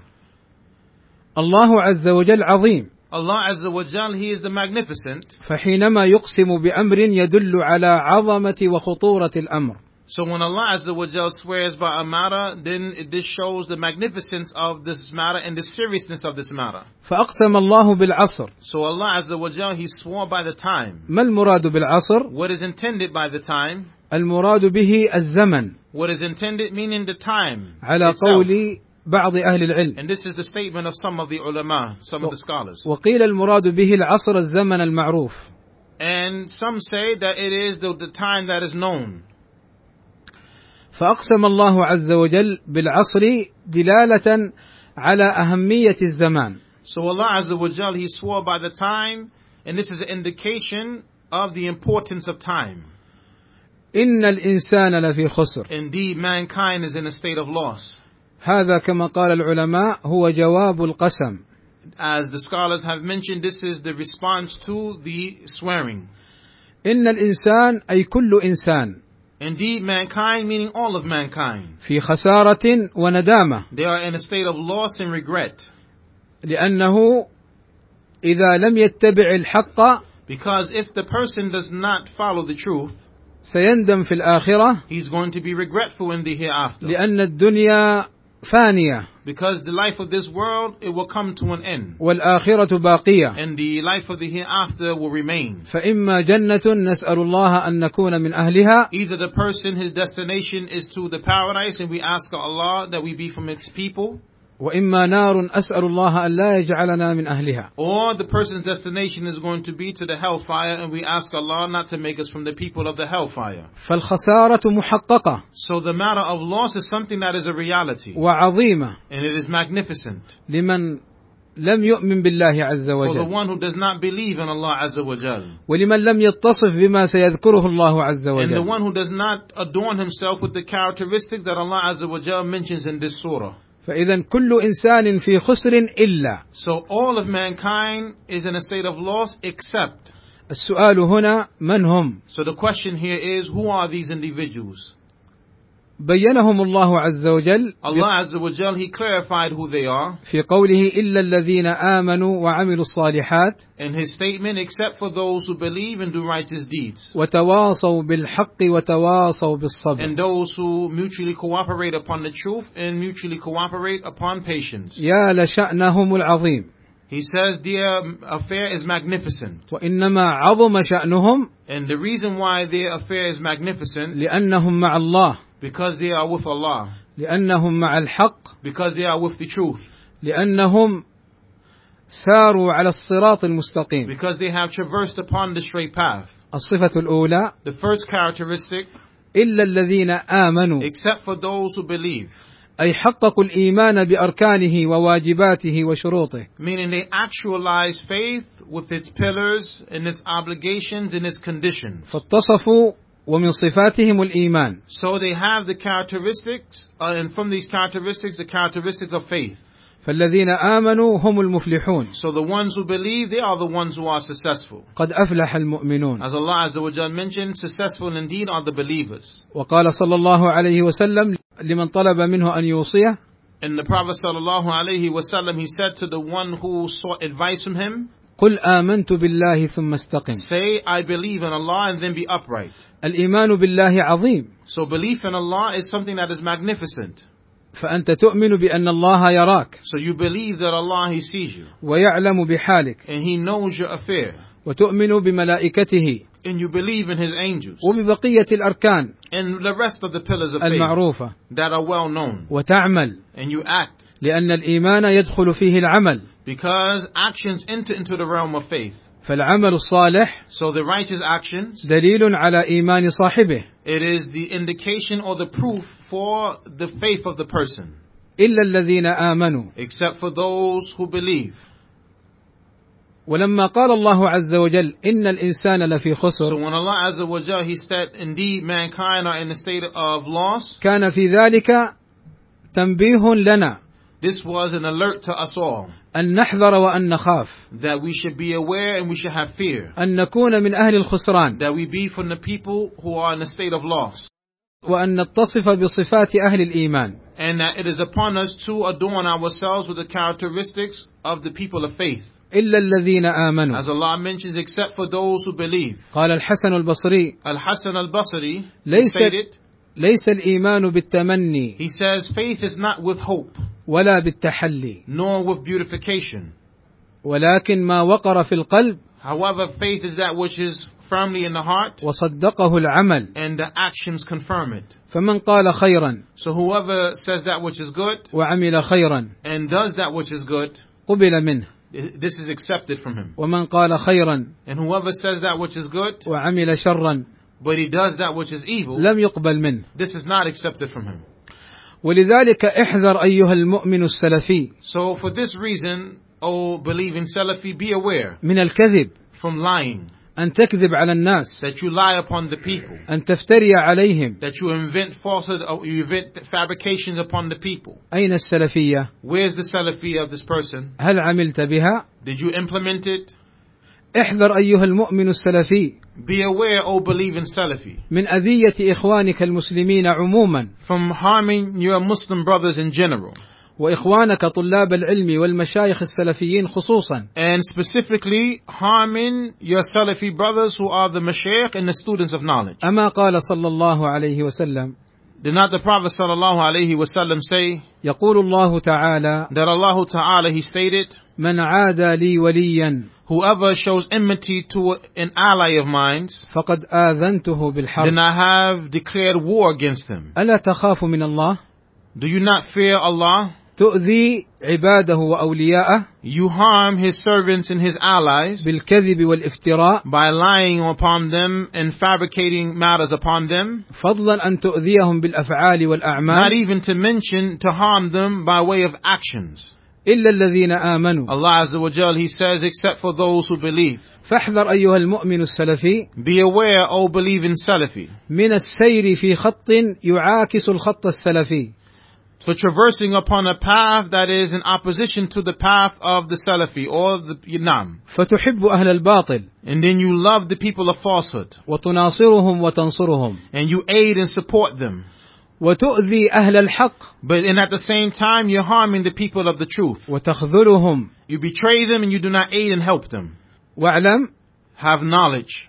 D: الله عز وجل عظيم.
B: Allah Azza wa Jal, He is the magnificent.
D: فحينما يقسم بأمر يدل على عظمة وخطورة الأمر.
B: So when Allah Azza wa Jal swears by a matter, then this shows the magnificence of this matter and the seriousness of this matter.
D: فأقسم الله بالعصر.
B: So Allah Azza wa Jal, He swore by the time.
D: ما المراد بالعصر؟
B: What is intended by the time?
D: المراد به الزمن.
B: What is intended meaning the time
D: على
B: itself.
D: قول بعض أهل العلم.
B: And this is the statement of some of the ulama, some of the scholars.
D: وقيل المراد به العصر الزمن المعروف.
B: And some say that it is the, the time that is known.
D: فأقسم الله عز وجل بالعصر دلالة على أهمية الزمان.
C: So Allah Azza wa Jal, He swore by the time, and this is an indication of the importance of time.
D: إن الإنسان لفي خسر.
C: Indeed, mankind is in a state of loss.
D: هذا كما قال العلماء هو جواب القسم.
C: As the scholars have mentioned, this is the response to the swearing.
D: إن الإنسان أي كل إنسان.
C: Indeed, mankind, meaning all of mankind.
D: في خسارة وندامة.
C: They are in a state of loss and regret.
D: لأنه إذا لم يتبع الحق
C: Because if the person does not follow the truth,
D: سيندم في الآخرة.
C: he's going to be regretful in the hereafter.
D: لأن الدنيا فانية.
C: Because the life of this world, it will come to an end.
D: والآخرة باقية.
C: And the life of the hereafter will remain.
D: فإما جنة نسأل الله أن نكون من أهلها.
C: Either the person, his destination is to the paradise, and we ask Allah that we be from its people.
D: وإما نار أسأل الله أن لا يجعلنا من أهلها.
C: Or the person's destination is going to be to the hellfire, and we ask Allah not to make us from the people of the hellfire.
D: فالخسارة محققة.
C: So the matter of loss is something that is a reality.
D: وعظيمة.
C: And it is magnificent.
D: لمن لم يؤمن بالله عز
C: For the
D: وجل.
C: one who does not believe in Allah Azza wa Jal.
D: ولمن لم يتصف بما سيذكره الله عز
C: And the
D: وجل.
C: one who does not adorn himself with the characteristics that Allah Azza wa Jal mentions in this surah.
D: فإذا كل إنسان في خسر إلا.
C: So all of mankind is in a state of loss except.
D: السؤال هنا من هم؟
C: So the question here is, who are these individuals?
D: بينهم الله عز وجل
C: Allah Azza wa Jal, He clarified who they are.
D: في قوله إلا الذين آمنوا وعملوا الصالحات.
C: In His statement, except for those who believe and do righteous deeds.
D: وتواصوا بالحق وتواصوا بالصبر.
C: And those who mutually cooperate upon the truth and mutually cooperate upon patience.
D: يا لشأنهم العظيم.
C: He says their affair is magnificent.
D: وإنما عظم شأنهم
C: And the reason why their affair is magnificent,
D: لأنهم مع الله.
C: because they are with Allah.
D: لأنهم مع الحق.
C: Because they are with the truth.
D: لأنهم ساروا على الصراط المستقيم.
C: Because they have traversed upon the straight path.
D: الصفة الأولى
C: The first characteristic,
D: إلا الذين آمنوا.
C: except for those who believe.
D: أي حققوا الإيمان بأركانه وواجباته وشروطه.
C: Meaning they actualize faith with its pillars and its obligations and its conditions.
D: فاتصفوا ومن صفاتهم الإيمان.
C: So they have the characteristics, uh, and from these characteristics, the characteristics of faith.
D: فالذين آمنوا هم المفلحون.
C: So the ones who believe, they are the ones who are successful.
D: قد أفلح المؤمنون.
C: As Allah Azza wa Jal mentioned, successful indeed are the believers.
D: وقال صلى الله عليه وسلم لمن طلب منه أن يوصيه.
C: And the Prophet sallallahu alaihi wasallam, he said to the one who sought advice from him,
D: قل آمنت بالله ثم استقم.
C: say, I believe in Allah, and then be upright.
D: الإيمان بالله عظيم.
C: So belief in Allah is something that is magnificent.
D: فأنت تؤمن بأن الله يراك.
C: So you believe that Allah, He sees you.
D: ويعلم بحالك.
C: And He knows your affair.
D: وتؤمن بملائكته.
C: And you believe in His angels.
D: وببقية الأركان
C: And the rest of the pillars of faith
D: المعروفة.
C: that are well known.
D: وتعمل.
C: And you act.
D: لأن الإيمان يدخل فيه العمل.
C: Because actions enter into the realm of faith.
D: فالعمل الصالح
C: So the righteous actions,
D: دليل على إيمان صاحبه.
C: it is the indication or the proof for the faith of the person.
D: إلا الذين آمنوا.
C: Except for those who believe.
D: ولما قال الله عز وجل إن الإنسان لفي
C: So
D: خسر.
C: when Allah Azza wa Jal, He said, indeed mankind are in a state of loss.
D: كان في ذلك تنبيه لنا.
C: This was an alert to us all.
D: أن نحذر وأن نخاف.
C: That we should be aware and we should have fear.
D: أن نكون من أهل الخسران.
C: That we be from the people who are in a state of loss.
D: وأن نتصف بصفات أهل الإيمان.
C: And that it is upon us to adorn ourselves with the characteristics of the people of faith.
D: إلا الذين آمنوا.
C: As Allah mentions, except for those who believe.
D: قال الحسن البصري
C: Al-Hasan al-Basri
D: ليس
C: stated,
D: ليس الإيمان بالتمني
C: he says, faith is not with hope,
D: ولا بالتحلي
C: nor with beautification.
D: ولكن ما وقر في القلب
C: However, faith is that which is firmly in the heart,
D: وصدقه العمل.
C: and the actions confirm it.
D: فمن قال خيرا
C: So whoever says that which is good,
D: وعمل خيرا
C: and does that which is good,
D: قبل منه.
C: this is accepted from him.
D: ومن قال خيرا
C: And whoever says that which is good,
D: وعمل شرا
B: but he does that which is evil,
D: لم يقبل منه.
B: this is not accepted from him.
D: ولذلك احذر أيها المؤمن السلفي
B: So for this reason, O believing Salafi, be aware
D: من الكذب،
B: from lying,
D: أن تكذب على الناس،
B: that you lie upon the people,
D: أن تفتري عليهم.
B: that you invent falsehood, or you invent fabrications upon the people.
D: أين السلفية؟
B: Where's the Salafi of this person?
D: هل عملت بها؟
B: Did you implement it?
D: احذر أيها المؤمن السلفي
B: Be aware, O believing Salafi,
D: من أذية إخوانك المسلمين عموما،
B: from harming your Muslim brothers in general,
D: وإخوانك طلاب العلم والمشايخ السلفيين خصوصا،
B: and specifically harming your Salafi brothers who are the mashayikh and the students of knowledge.
D: أما قال صلى الله عليه وسلم،
B: Did not the Prophet sallallahu alaihi wasallam say
D: يقول الله تعالى:
B: that Allah Ta'ala, he stated,
D: من عادى لي وليا
B: whoever shows enmity to an ally of mine,
D: فقد آذنته
B: then
D: بالحرب.
B: I have declared war against him.
D: ألا تخاف من الله؟
B: Do you not fear Allah?
D: تؤذي عباده وأولياءه
B: You harm his servants and his allies
D: بالكذب والافتراء،
B: by lying upon them and fabricating matters upon them,
D: فضلا أن تؤذيهم بالأفعال
B: not
D: والأعمال،
B: even to mention to harm them by way of actions.
D: إلا الذين آمنوا.
B: Allah Azza wa Jal, he says, except for those who believe.
D: فاحذر أيها المؤمن السلفي
B: Be aware, O believing Salafi,
D: من السير في خط يعاكس الخط السلفي،
B: for traversing upon a path that is in opposition to the path of the Salafi or the Yinam.
D: فتحب أهل الباطل
B: And then you love the people of falsehood,
D: وتناصرهم وتنصرهم،
B: and you aid and support them.
D: وتؤذي أهل الحق
B: But and at the same time, you're harming the people of the truth.
D: وتخذلهم.
B: You betray them and you do not aid and help them.
D: واعلم
B: Have knowledge.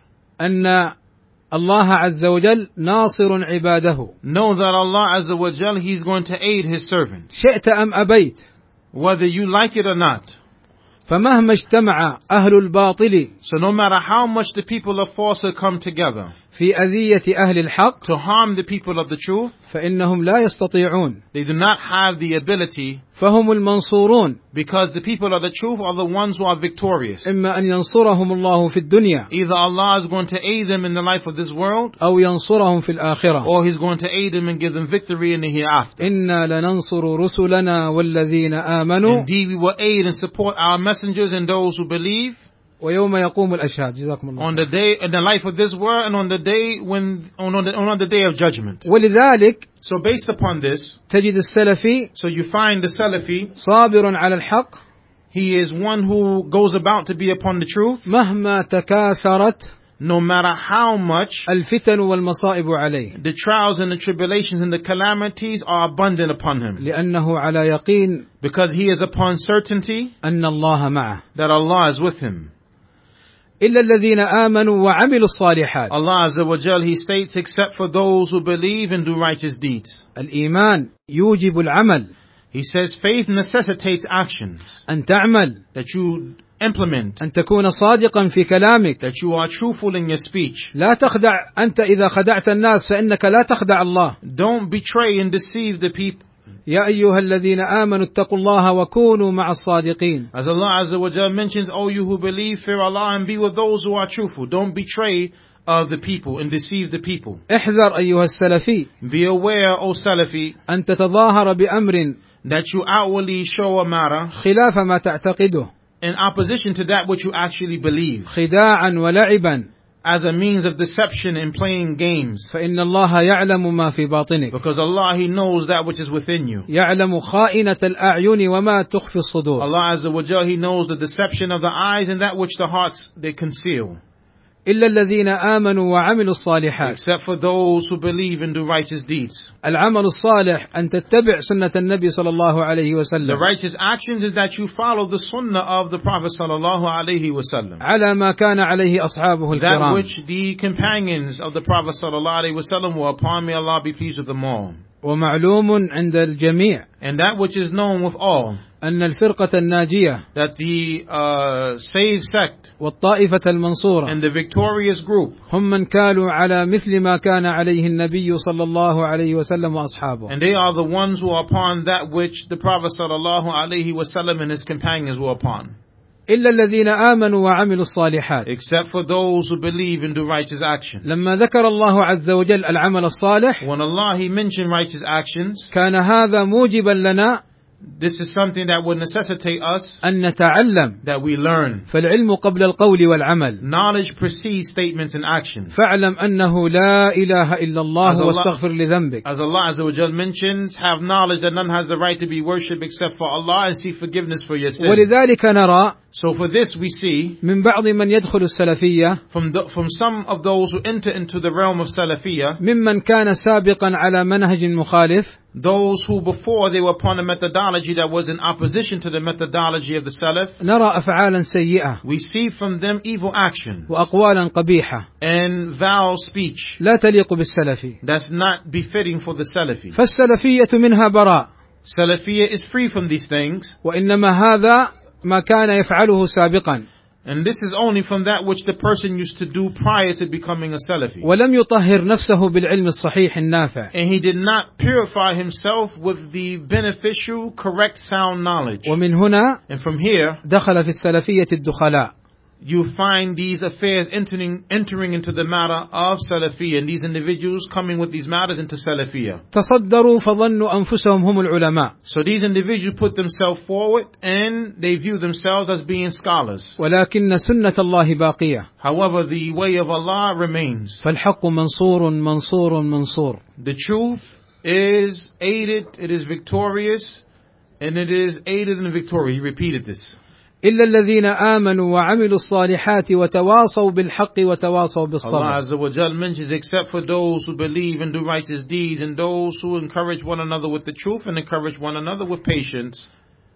D: أن الله عز وجل ناصر عباده،
B: Know that Allah Azza wa Jal, he's going to aid his servant,
D: شئت أم أبيت.
B: whether you like it or not.
D: فمهما اجتمع أهل الباطل
B: So no matter how much the people of falsehood come together
D: في أذية أهل الحق،
B: to harm the people of the truth,
D: فإنهم لا يستطيعون،
B: they do not have the ability,
D: فهم المنصورون،
B: because the people of the truth are the ones who are victorious.
D: إما أن ينصرهم الله في الدنيا
B: Either Allah is going to aid them in the life of this world,
D: أو ينصرهم في الآخرة.
B: or he's going to aid them and give them victory in the hereafter.
D: إنا لننصر رسلنا والذين آمنوا
B: Indeed, we will aid and support our messengers and those who believe
D: ويوم يقوم الأشهاد. جزاكم الله.
B: on the day, in the life of this world, and on the day when, on, on, the, on the day of judgment.
D: ولذلك
B: So based upon this,
D: تجد السلفي
B: so you find the Salafi,
D: صابر على الحق
B: he is one who goes about to be upon the truth,
D: مهما تكاثرت
B: no matter how much
D: الفتن والمصائب عليه،
B: the trials and the tribulations and the calamities are abundant upon him.
D: لأنه على يقين
B: Because he is upon certainty
D: أن الله معه.
B: that Allah is with him.
D: إلا الذين آمنوا وعملوا الصالحات.
B: Allah Azza wa Jal, he states, except for those who believe and do righteous deeds.
D: الإيمان يوجب العمل،
B: He says faith necessitates actions,
D: أن تعمل،
B: that you implement,
D: أن تكون صادقا في كلامك،
B: that you are truthful in your speech.
D: لا تخدع. أنت إذا خدعت الناس فإنك لا تخدع الله.
B: Don't betray and deceive the people.
D: يا أيها الذين آمنوا اتقوا الله وكونوا مع الصادقين.
B: As Allah Azza wa Jal mentions, O you who believe, fear Allah and be with those who are truthful. Don't betray uh, the people and deceive the people.
D: احذر أيها السلفي
B: Be aware, O Salafi,
D: أن تتظاهر بأمر
B: that you outwardly show a matter
D: خلاف ما تعتقده،
B: in opposition to that which you actually believe,
D: خداعا ولعبا،
B: as a means of deception and playing games.
D: فإن الله يعلم ما في باطنك،
B: Because Allah, He knows that which is within you.
D: يعلم خائنة الأعين وما تخفي الصدور.
B: Allah Azza wa Jal, He knows the deception of the eyes and that which the hearts they conceal.
D: إلا الذين آمنوا وعملوا الصالحات.
B: Except for those who believe and do righteous deeds.
D: العمل الصالح أن تتبع سنة النبي صلى الله عليه
B: The
D: وسلم
B: righteous actions is that you follow the sunnah of the Prophet sallallahu alaihi wasallam.
D: على ما كان عليه أصحابه
B: That
D: الكرام.
B: which the companions of the Prophet sallallahu alaihi wasallam were upon, may Allah be pleased with them all.
D: ومعلوم عند الجميع
B: And that which is known with all,
D: أن الفرقة الناجية
B: that the uh, saved sect
D: والطائفة المنصورة
B: and the victorious group,
D: هم من كانوا على مثل ما كان عليه النبي صلى الله عليه وسلم وأصحابه.
B: and they are the ones who are upon that which the Prophet sallallahu alaihi wasallam and his companions were upon.
D: إلا الذين آمنوا وعملوا الصالحات.
B: except for those who believe and do righteous action.
D: لما ذكر الله عز وجل العمل الصالح
B: When Allah He mentioned righteous actions,
D: كان هذا موجبا لنا
B: this is something that would necessitate us
D: أن نتعلم،
B: that we learn.
D: فالعلم قبل القول والعمل.
B: Knowledge precedes statements and actions.
D: فاعلم أنه لا إله إلا الله
B: As Allah-
D: واستغفر لذنبك.
B: As Allah Azza wa Jal mentions, have knowledge that none has the right to be worshipped except for Allah, and seek forgiveness for your sins.
D: ولذلك نرى
B: So for this we see
D: من بعض من يدخل السلفية
B: from the, from some of those who enter into the realm of Salafiyah,
D: ممن كان سابقا على منهج مخالف
B: those who before they were upon a methodology that was in opposition to the methodology of the Salaf,
D: نرى أفعالا سيئة
B: we see from them evil action
D: وأقوالا قبيحة
B: and foul speech
D: لا تليق بالسلفي.
B: that's not befitting for the Salafi.
D: فالسلفية منها براء،
B: Salafiyah is free from these things,
D: وإنما هذا ما كان يفعله سابقا
B: and this is only from that which the person used to do prior to becoming a Salafi.
D: ولم يطهر نفسه بالعلم الصحيح النافع.
B: And he did not purify himself with the beneficial, correct, sound knowledge.
D: ومن هنا
B: And from here,
D: دخل في السلفية الدخلاء.
B: you find these affairs entering entering into the matter of Salafiyah, and these individuals coming with these matters into Salafiyah.
D: تصدروا فظنوا أنفسهم هم العلماء،
B: So these individuals put themselves forward and they view themselves as being scholars.
D: ولكن سنة الله باقية.
B: However, the way of Allah remains.
D: فالحق منصور منصور منصور.
B: The truth is aided, it is victorious, and it is aided and victorious. He repeated this.
D: إلا الذين آمنوا وعملوا الصالحات وتواصوا بالحق وتواصوا
B: Allah
D: بالصبر.
B: Azza wa Jal mentions, except for those who believe and do righteous deeds, and those who encourage one another with the truth and encourage one another with patience.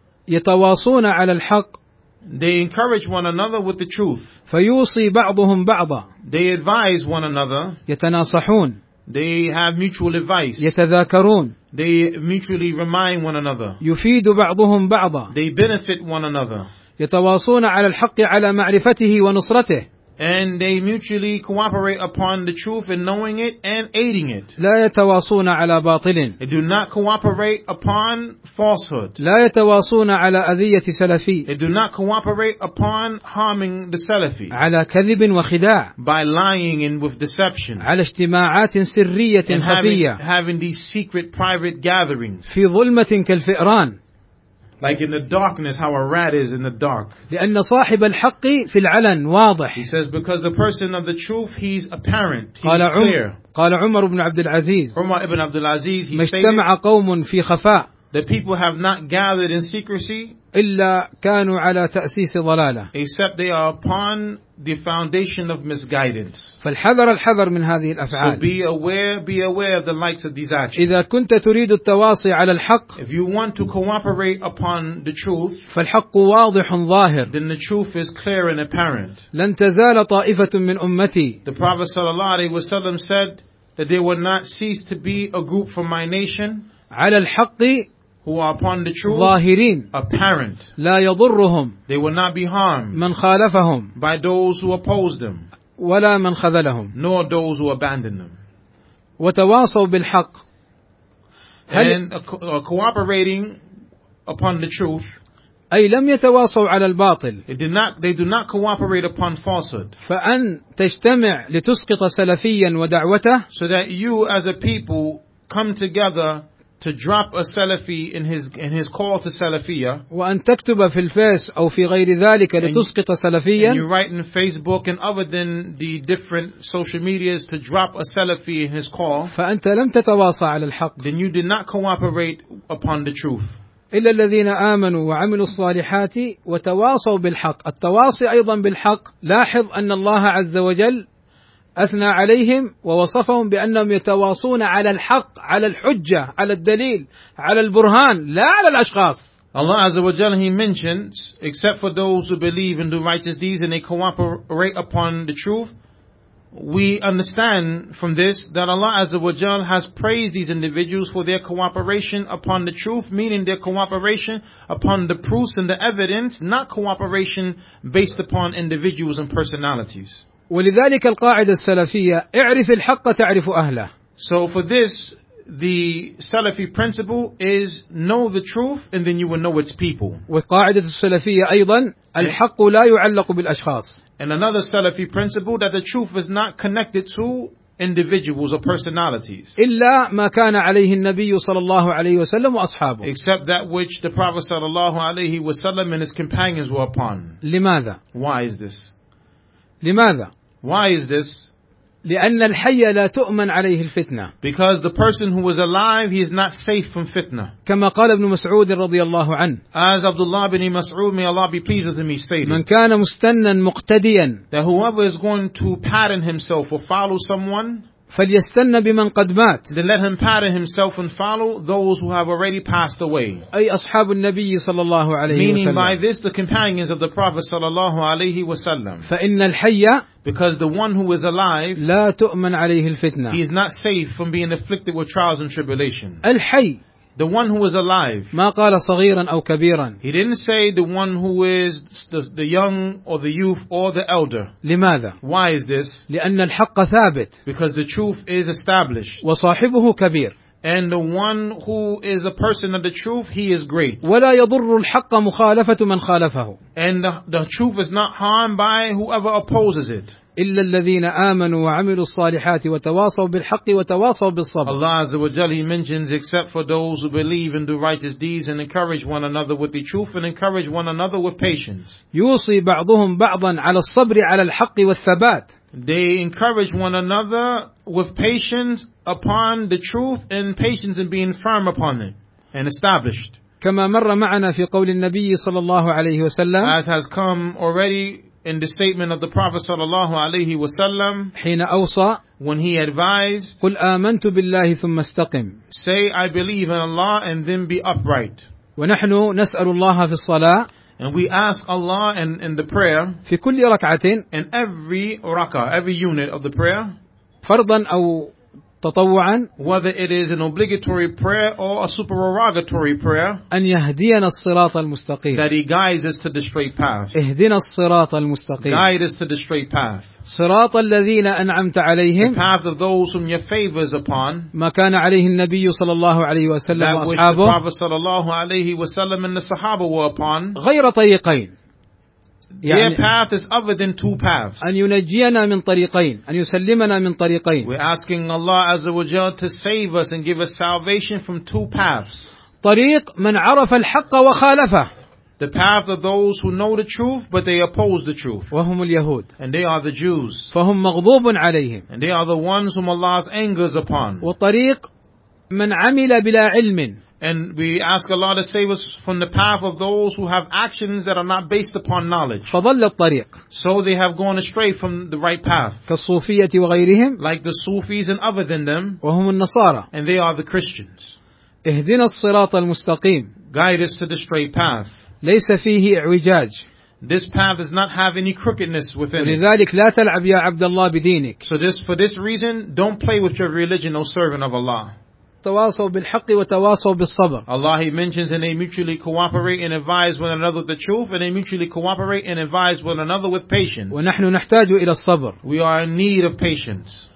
D: يتواصون على الحق
B: They encourage one another with the truth.
D: فيوصي بعضهم بعضا.
B: They advise one another.
D: يتناصحون،
B: They have mutual advice.
D: يتذاكرون،
B: They mutually remind one another.
D: يفيد بعضهم بعضا.
B: They benefit one another.
D: يتواصون على الحق على معرفته ونصرته.
B: And they mutually cooperate upon the truth and knowing it and aiding it.
D: لا يتواصون على باطل.
B: They do not cooperate upon falsehood.
D: لا يتواصون على أذية سلفي.
B: They do not cooperate upon harming the Salafi
D: على كذب وخداع.
B: by lying and with deception.
D: على اجتماعات سرية
B: And having,
D: خفية
B: having these secret private gatherings.
D: في ظلمة كالفئران.
B: Like in the darkness, how a rat is in the dark.
D: لأن صاحب الحق في العلن واضح.
B: He says, because the person of the truth, he's apparent, he's
D: قال
B: clear.
D: عمر قال عمر بن عبد العزيز
B: Umar ibn Abdul Aziz, he
D: ما
B: stated
D: اجتمع قوم في خفاء
B: that people have not gathered in secrecy
D: إلا كانوا على تأسيس ضلالة.
B: except they are upon the foundation of misguidance.
D: فالحذر الحذر من هذه
B: So
D: الأفعال.
B: be aware, be aware of the likes of these actions.
D: إذا كنت تريد التواصي على الحق
B: If you want to cooperate upon the truth,
D: فالحق واضح ظاهر.
B: then the truth is clear and apparent.
D: لن تزال طائفة من أمتي
B: The Prophet ﷺ said that there will not cease to be a group from my nation
D: على الحق
B: who are upon the truth,
D: ظاهرين
B: apparent.
D: لا يضرهم
B: They will not be harmed
D: من خالفهم
B: by those who oppose them,
D: ولا من خذلهم.
B: nor those who abandon them.
D: وتواصوا بالحق. هل
B: And uh, co- uh, cooperating upon the truth,
D: أي لم يتواصوا على الباطل.
B: they did not, they do not cooperate upon falsehood.
D: فأن تجتمع لتسقط سلفيا ودعوته
B: So that you as a people come together to drop a Salafi in his, in his call to Salafiyah,
D: وأن تكتب في الفيس أو في غير ذلك لتسقط
B: and
D: سلفيا
B: you write in Facebook and other than the different social medias to drop a Salafi in his call,
D: فأنت لم تتواصى على الحق.
B: then you did not cooperate upon the truth.
D: إلا الذين آمنوا وعملوا الصالحات وتواصوا بالحق. التواصي أيضا بالحق. لاحظ أن الله عز وجل أثنى عليهم ووصفهم بأنهم يتواصون على الحق، على الحجة، على الدليل، على البرهان، لا على الأشخاص.
B: Allah Azza wa Jalla, He mentions, except for those who believe and do righteous deeds and they cooperate upon the truth, we understand from this that Allah Azza wa Jalla has praised these individuals for their cooperation upon the truth, meaning their cooperation upon the proofs and the evidence, not cooperation based upon individuals and personalities.
D: ولذلك القاعدة السلفية اعرف الحق تعرف أهله.
B: So for this, the Salafi principle is know the truth and then you will know its people.
D: وقاعدة السلفية أيضا الحق لا يعلق بالأشخاص.
B: And another Salafi principle that the truth is not connected to individuals or personalities.
D: إلا ما كان عليه النبي صلى الله عليه وسلم وأصحابه.
B: Except that which the Prophet sallallahu alaihi wasallam and his companions were upon.
D: لماذا؟
B: Why is this?
D: لماذا؟
B: Why is this?
D: لأن الحي لا تؤمن عليه الفتنة.
B: Because the person who is alive, he is not safe from fitna.
D: كما قال ابن مسعود رضي الله عنه.
B: As Abdullah bin Mas'ud, may Allah be pleased with him, he stated.
D: من كان مستنا مقتديا.
B: That whoever is going to pattern himself or follow someone,
D: فليستن بمن قد مات.
B: then let him pattern himself and follow those who have already passed away.
D: أي أصحاب النبي صلى الله عليه
B: Meaning
D: وسلم.
B: by this, the companions of the Prophet sallallahu alaihi wasallam.
D: فإن الحي
B: Because the one who is alive,
D: لا تؤمن عليه الفتنة.
B: he is not safe from being afflicted with trials and tribulation.
D: الحي
B: The one who is alive,
D: ما قال صغيرا أو كبيرا.
B: he didn't say the one who is the, the young or the youth or the elder.
D: لماذا؟
B: Why is this?
D: لأن الحق ثابت
B: Because the truth is established.
D: وصاحبه كبير.
B: And the one who is a person of the truth, he is great.
D: ولا يضر الحق مخالفة من خالفه.
B: And the, the truth is not harmed by whoever opposes it.
D: إلا الذين آمنوا وعملوا الصالحات وتواصوا بالحق وتواصوا بالصبر.
B: Allah Azza wa Jalla, He mentions, except for those who believe and do righteous deeds and encourage one another with the truth and encourage one another with patience.
D: يوصي بعضهم بعضا على الصبر على الحق والثبات.
B: They encourage one another with patience upon the truth and patience in being firm upon it and established.
D: كما مر معنا في قول النبي صلى الله عليه وسلم.
B: As has come already in the statement of the Prophet sallallahu alaihi wasallam,
D: حين أوصى
B: when he advised,
D: قل آمنت بالله ثم استقم.
B: say I believe in Allah and then be upright.
D: ونحن نسأل الله في الصلاة
B: And we ask Allah in, in the prayer,
D: في كل ركعة
B: in every rak'ah, every unit of the prayer,
D: فرضا أو تطوعا
B: whether it is an obligatory prayer or a supererogatory prayer,
D: أن يهدينا الصراط المستقيم.
B: that He guides us to the straight path.
D: اهدنا الصراط المستقيم.
B: Guide us to the straight path.
D: صراط الذين أنعمت
B: The
D: عليهم
B: path of those whom your favor is upon,
D: ما كان عليه النبي صلى الله عليه وسلم
B: that which the
D: وأصحابه
B: Prophet sallallahu alaihi wasallam and the Sahaba were upon.
D: غير طريقين.
B: Their
D: يعني
B: path is other than two paths.
D: أن ينجينا من طريقين أن يسلمنا من طريقين.
B: We're asking Allah Azza wa Jal to save us and give us salvation from two paths.
D: طريق من عرف الحق وخالفه
B: The path of those who know the truth, but they oppose the truth.
D: وهم اليهود
B: And they are the Jews.
D: فهم مغضوب عليهم.
B: And they are the ones whom Allah's anger is upon.
D: وطريق من عمل بلا علم
B: And we ask Allah to save us from the path of those who have actions that are not based upon knowledge.
D: فضل الطريق
B: So they have gone astray from the right path.
D: كالصوفية وغيرهم
B: Like the Sufis and other than them.
D: وهم النصارى.
B: And they are the Christians.
D: اهدنا الصراط المستقيم
B: Guide us to the straight path.
D: ليس فيه اعوجاج.
B: This path does not have any crookedness within it.
D: ولذلك لا تلعب يا عبد الله بدينك.
B: So this, for this reason, don't play with your religion, O servant of Allah.
D: تواصوا بالحق وتواصوا بالصبر.
B: Allah, He mentions, and they mutually cooperate and advise one another with the truth, and they mutually cooperate and advise one another with patience.
D: ونحن نحتاج إلى الصبر.
B: We are in need of patience.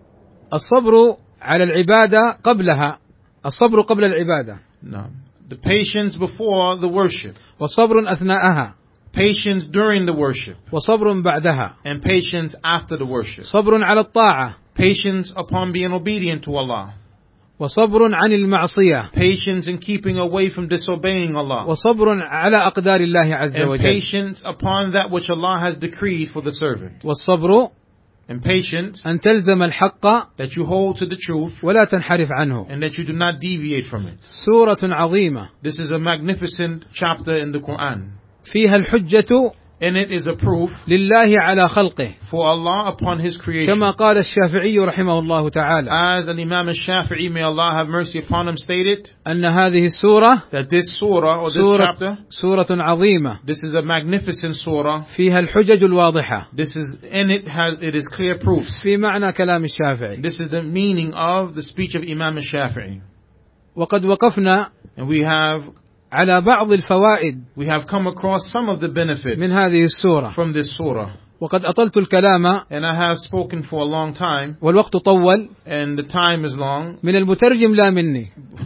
D: الصبر على العبادة قبلها. الصبر قبل العبادة.
B: No. The patience before the worship.
D: وصبر أثناءها.
B: Patience during the worship.
D: وصبر بعدها.
B: And patience after the worship.
D: صبر على الطاعة.
B: Patience upon being obedient to Allah.
D: وصبر عن المعصية.
B: Patience in keeping away from disobeying Allah.
D: وصبر على أقدار الله عز
B: And
D: وجل.
B: patience upon that which Allah has decreed for the servant.
D: والصبر
B: And patience
D: أن تلزم الحق
B: that you hold to the truth
D: ولا تنحرف عنه.
B: and that you do not deviate from it.
D: سورة عظيمة
B: This is a magnificent chapter in the Quran.
D: فيها الحجة
B: And it is a proof
D: لله على خلقه.
B: for Allah upon His creation.
D: كما قال الشافعي رحمه الله تعالى
B: As an Imam al-Shafi'i, may Allah have mercy upon him, stated
D: أن هذه السورة
B: that this surah or this
D: سورة,
B: chapter,
D: سورة عظيمة
B: this is a magnificent surah.
D: فيها الحجج الواضحة.
B: This is, in it has, it is clear proofs.
D: في معنى كلام الشافعي.
B: This is the meaning of the speech of Imam al-Shafi'i.
D: وقد وقفنا
B: And we have,
D: على بعض الفوائد
B: we have come across some of the benefits
D: من هذه السورة.
B: from this surah.
D: وقد أطلت الكلام
B: and I have spoken for a long time,
D: والوقت طول
B: and the time is long.
D: من المترجم لا مني.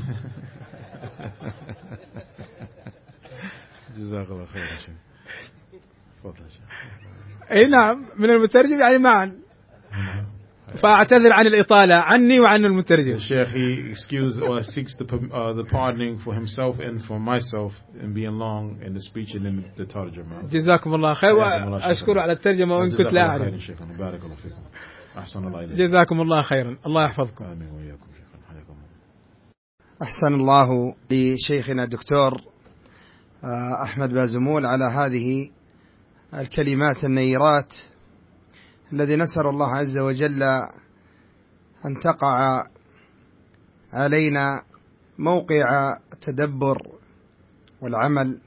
B: جزاك الله خير يا شيخ. تفضل شيخ.
D: أي نعم، من المترجم يعني معا، فأعتذر عن الإطالة عني وعن المترجم.
B: The Sheikh, he excused or seeks the uh, the pardoning for himself and for myself in being long in the speech and in the tarjuma.
D: جزاكم الله خير، وأشكر على الترجمة وإن كنت لا أعرف.
B: بارك الله فيكم. أحسن الله إليك.
D: جزاكم الله خيرا، الله يحفظكم.
B: آمين وإياكم شيخنا، حياكم.
A: أحسن الله لشيخنا الدكتور أحمد بازمول على هذه الكلمات النيرات الذي نسأل الله عز وجل أن تقع علينا موقع التدبر والعمل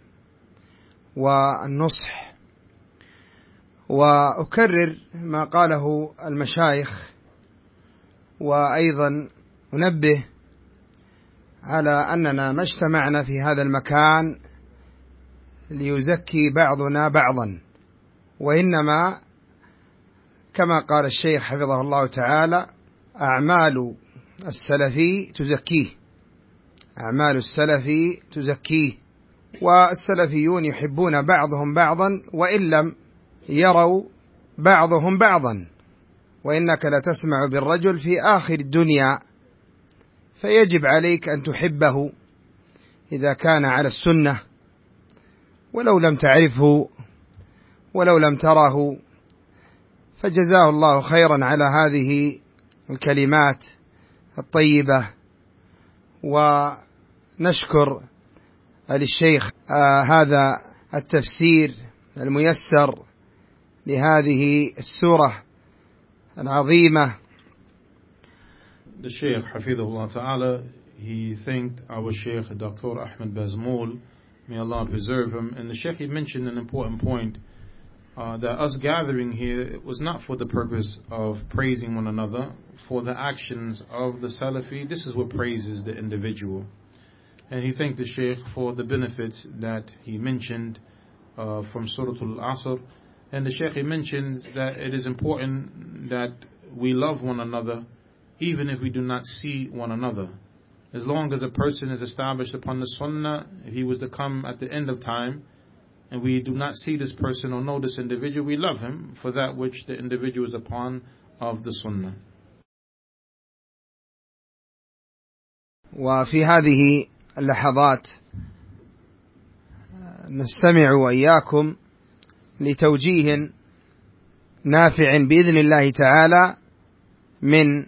A: والنصح. وأكرر ما قاله المشايخ، وأيضا أنبه على أننا ما اجتمعنا في هذا المكان ليزكي بعضنا بعضا، وإنما كما قال الشيخ حفظه الله تعالى: أعمال السلفي تزكيه، أعمال السلفي تزكيه. والسلفيون يحبون بعضهم بعضا وإن لم يروا بعضهم بعضا، وإنك لتسمع بالرجل في آخر الدنيا، فيجب عليك أن تحبه إذا كان على السنة، ولو لم تعرفه ولو لم تره. فجزاه الله خيرا على هذه الكلمات الطيبة، ونشكر للشيخ آه هذا التفسير الميسر لهذه السورة العظيمة.
B: The Sheikh Hafidhullah Ta'ala, he thanked our Sheikh Doctor Ahmed Bazmul, may Allah preserve him, and the Sheikh, he mentioned an important point, uh, that us gathering here, it was not for the purpose of praising one another, for the actions of the Salafi. This is what praises the individual. And he thanked the Sheikh for the benefits that he mentioned uh, from Surah Al-Asr. And the Sheikh, he mentioned that it is important that we love one another even if we do not see one another. As long as a person is established upon the Sunnah, if he was to come at the end of time and we do not see this person or know this individual, we love him for that which the individual is upon of the Sunnah.
A: وفي هذه اللحظات نستمع وإياكم لتوجيه نافع بإذن الله تعالى من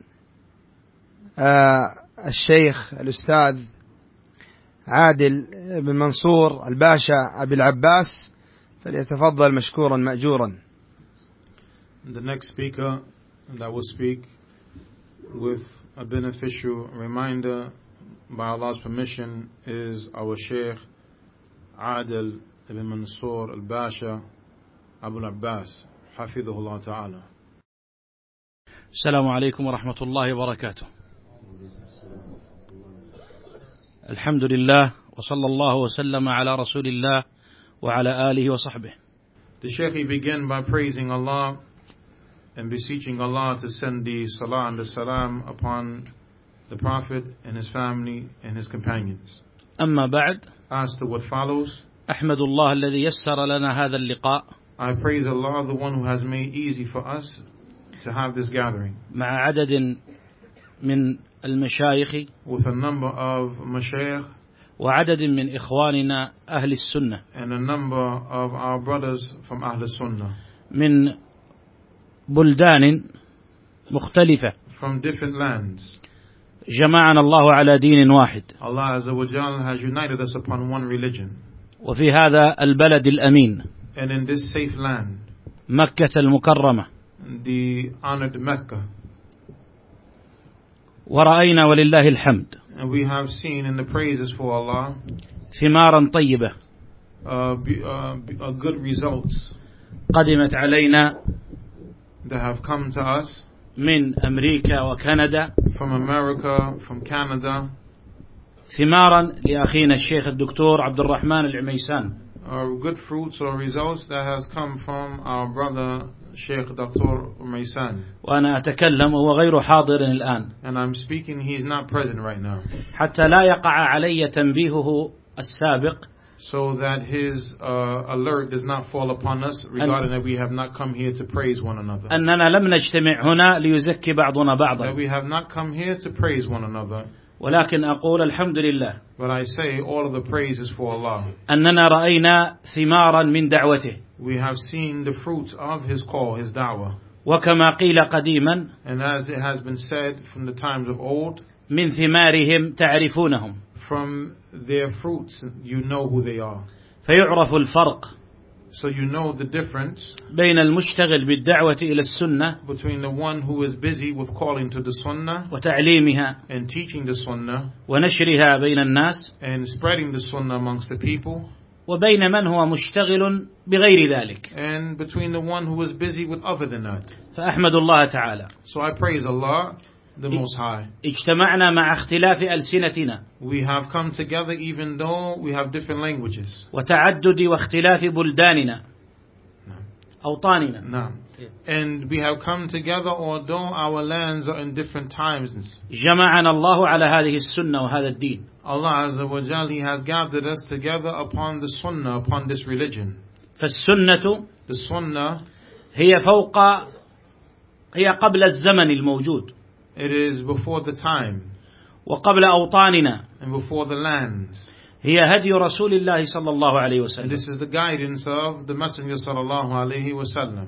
A: الشيخ الأستاذ عادل بن منصور الباشا أبي العباس، فليتفضل مشكورا مأجورا.
B: The next speaker that will speak with a beneficial reminder by Allah's permission is our Sheikh Adil ibn Mansour al-Basha Abu al-Abbas Hafidhullah Ta'ala.
C: السلام عليكم ورحمة الله وبركاته. الحمد لله وصلى الله وسلم على رسول الله وعلى آله وصحبه.
B: The Shaykh, he began by praising Allah and beseeching Allah to send the salah and the salam upon the Prophet and his family and his companions.
C: أما بعد،
B: As to what follows,
C: أحمد الله الذي يسر لنا هذا اللقاء.
B: I praise Allah, the one who has made easy for us to have this gathering.
C: مع عدد من المشايخ
B: with a number of mashayikh
C: وعدد من إخواننا أهل السنة
B: and a number of our brothers from Ahl Sunnah
C: من بلدان مختلفة
B: from different lands.
C: جمعنا الله على دين واحد.
B: Allah Azza wa Jal has united us upon one religion.
C: وفي هذا البلد الأمين
B: And in this safe land,
C: مكة المكرمة،
B: the honored Mecca,
C: ورأينا ولله الحمد
B: and we have seen in the praises for Allah
C: ثمارا طيبة
B: uh, be, uh, be, uh, good results
C: قدمت علينا
B: that have come to us
C: من أمريكا وكندا،
B: from America, from Canada,
C: ثمارا لأخينا الشيخ الدكتور عبد الرحمن العميسان.
B: uh, good fruits or results that has come from our brother Sheikh Doctor Maysan.
C: وأنا أتكلم وهو غير حاضر الآن.
B: And I'm speaking, he's not present right now.
C: حتى لا يقع علي تنبيهه السابق.
B: So that his uh, alert does not fall upon us regarding that we have not come here to praise one another.
C: أننا لم نجتمع هنا ليزكي بعضنا بعضا.
B: That we have not come here to praise one another.
C: ولكن أقول الحمد لله.
B: But I say all of the praise is for Allah.
C: أننا رأينا ثمارا من دعوته.
B: We have seen the fruits of his call, his da'wah.
C: وكما قيل قديما.
B: And as it has been said from the times of old.
C: من ثمارهم تعرفونهم.
B: From their fruits, you know who they are.
C: فيعرف الفرق.
B: So you know the difference
C: بين المشتغل بالدعوة إلى السنة
B: between the one who is busy with calling to the sunnah
C: وتعليمها
B: and teaching the sunnah
C: ونشرها بين الناس
B: and spreading the sunnah amongst the people,
C: وبين من هو مشتغل بغير ذلك.
B: and between the one who is busy with other than that.
C: فأحمد الله تعالى.
B: So I praise Allah, the Most High.
C: اجتمعنا مع اختلاف ألسنتنا.
B: We have come together even though we have different languages.
C: وتعدد واختلاف بلداننا. أوطاننا.
B: No. And we have come together although our lands are in different times.
C: جمعنا الله على هذه السنة وهذا الدين.
B: Allah Azza wa Jal, He has gathered us together upon the sunnah, upon this religion.
C: فالسنة
B: The sunnah,
C: هي فوق هي قبل الزمن الموجود.
B: it is before the time
C: وقبل أوطاننا.
B: and before the lands.
C: هي هدي رسول الله صلى الله عليه
B: And
C: وسلم.
B: this is the guidance of the Messenger sallallahu alaihi wasallam.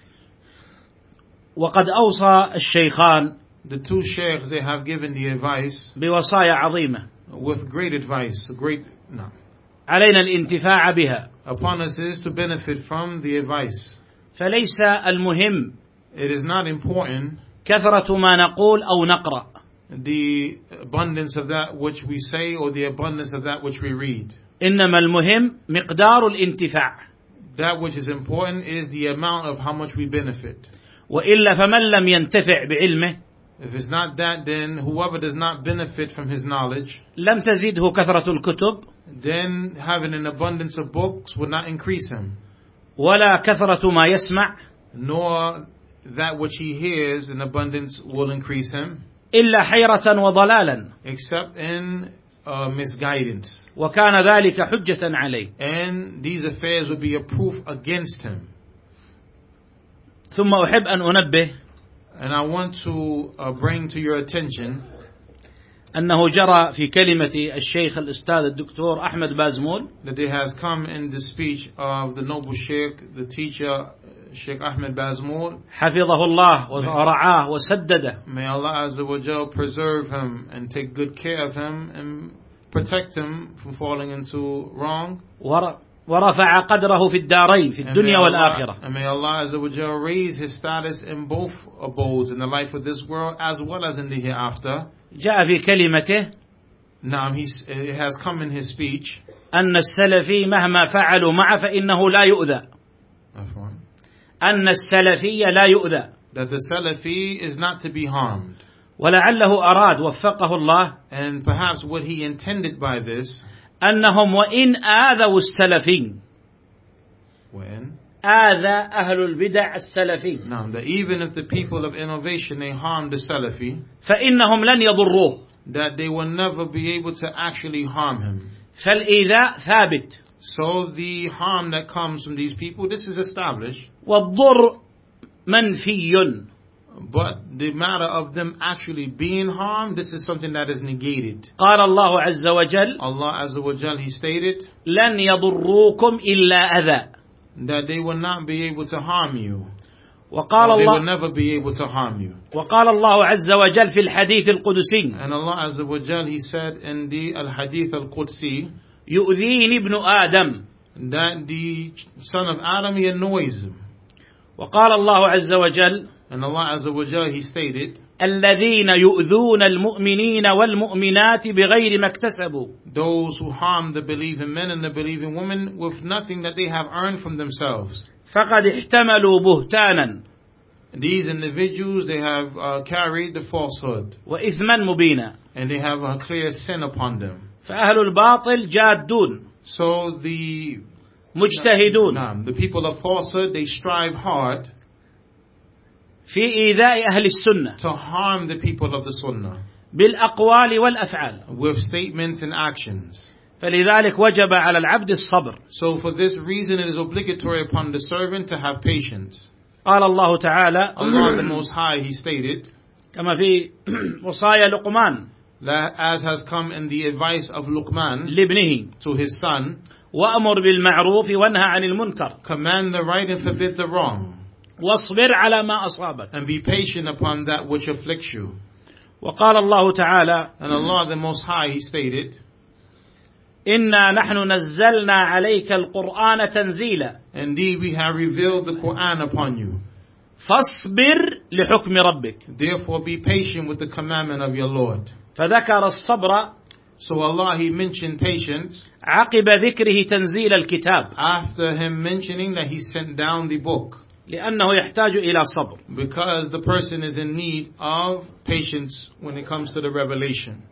C: وقد أوصى الشيخان
B: The two sheikhs, they have given the advice
C: بوصايا عظيمة
B: with great advice, great, no.
C: علينا الانتفاع بها.
B: Upon us is to benefit from the advice.
C: فليس المهم
B: It is not important
C: كثرة ما نقول أو نقرأ.
B: the abundance of that which we say or the abundance of that which we read.
C: إنما المهم مقدار الانتفاع.
B: That which is important is the amount of how much we benefit.
C: وإلا فمن لم ينتفع بعلمه
B: If it's not that, then whoever does not benefit from his knowledge,
C: لم تزده كثرة الكتب
B: then having an abundance of books would not increase him,
C: ولا كثرة ما يسمع
B: nor that which he hears in abundance will increase him,
C: إلا حيرة وضلالا.
B: except in uh, misguidance.
C: وكان ذلك حجة عليه.
B: And these affairs would be a proof against him.
C: ثم أحب أن أنبه
B: And I want to uh, bring to your attention
C: أنه جرى في كلمة الشيخ الأستاذ الدكتور أحمد بازمول
B: that there has come in the speech of the noble Sheikh, the teacher, Sheikh Ahmed Bazmoul.
C: حفظه الله ورعاه وسدده.
B: May Allah Azza wa Jal preserve him and take good care of him and protect him from falling into wrong.
C: ورفع قدره في الدارين في الدنيا والآخرة.
B: And may Allah Azza wa Jal raise his status in both abodes, in the life of this world as well as in the hereafter.
C: جاء في كلمته
B: Now he it has come in his speech
C: أن السلفي مهما فعلوا معه فإنه لا يؤذى. أن السلفي لا يؤذى.
B: That the Salafi is not to be harmed.
C: ولعله أراد وفقه الله
B: And perhaps what he intended by this,
C: أنهم وإن آذوا السلفي
B: when
C: آذى أهل البدع السلفي.
B: now that even if the people of innovation they harm the Salafi,
C: فإنهم لن يضروه.
B: that they will never be able to actually harm him.
C: فالإيذاء ثابت.
B: So the harm that comes from these people, this is established.
C: والضر منفي.
B: But the matter of them actually being harmed, this is something that is negated.
C: قال الله عز وجل
B: Allah Azza wa Jal, He stated
C: لن يضروكم إلا أذى.
B: that they will not be able to harm you.
C: وقال
B: Or they will
C: الله
B: never be able to harm you.
C: وقال الله عز وجل في الحديث القدسي
B: And Allah Azza wa Jal, He said in the Al-Hadith Al-Qudsi
C: يؤذيني ابن آدم.
B: that the son of Adam, he annoys him.
C: وقال الله عز وجل
B: And Allah Azza wa Jal, He stated
C: الذين يؤذون المؤمنين والمؤمنات بغير ما اكتسبوا.
B: those who harm the believing men and the believing women with nothing that they have earned from themselves.
C: فقد احتملوا بهتانا
B: These individuals, they have uh, carried the falsehood.
C: وإثما مبينا.
B: And they have a clear sin upon them.
C: فأهل الباطل جادون
B: So the
C: مجتهدون
B: nah, the people of falsehood, they strive hard
C: في إيذاء أهل السنة
B: to harm the people of the Sunnah
C: بالأقوال والأفعال.
B: with statements and actions.
C: فلذلك وجب على العبد الصبر.
B: So for this reason it is obligatory upon the servant to have patience.
C: قال الله تعالى
B: Allah the Most High, He stated,
C: كما في وصايا لقمان
B: that as has come in the advice of Luqman
C: لابنه
B: to his son,
C: وأمر بالمعروف وانهى عن المنكر
B: command the right and forbid the wrong,
C: واصبر على ما أصابك.
B: and be patient upon that which afflicts you.
C: وقال الله تعالى
B: And Allah the Most High, He stated,
C: إنا نحن نزلنا عليك القرآن تنزيلا
B: indeed we have revealed the Quran upon you.
C: فاصبر لحكم ربك.
B: Therefore be patient with the commandment of your Lord.
C: فذكر الصبر
B: So Allah, He mentioned patience
C: عقب ذكره تنزيل الكتاب
B: after Him mentioning that He sent down the book,
C: لأنه يحتاج إلى صبر.
B: because the person is in need of patience when it comes to the revelation.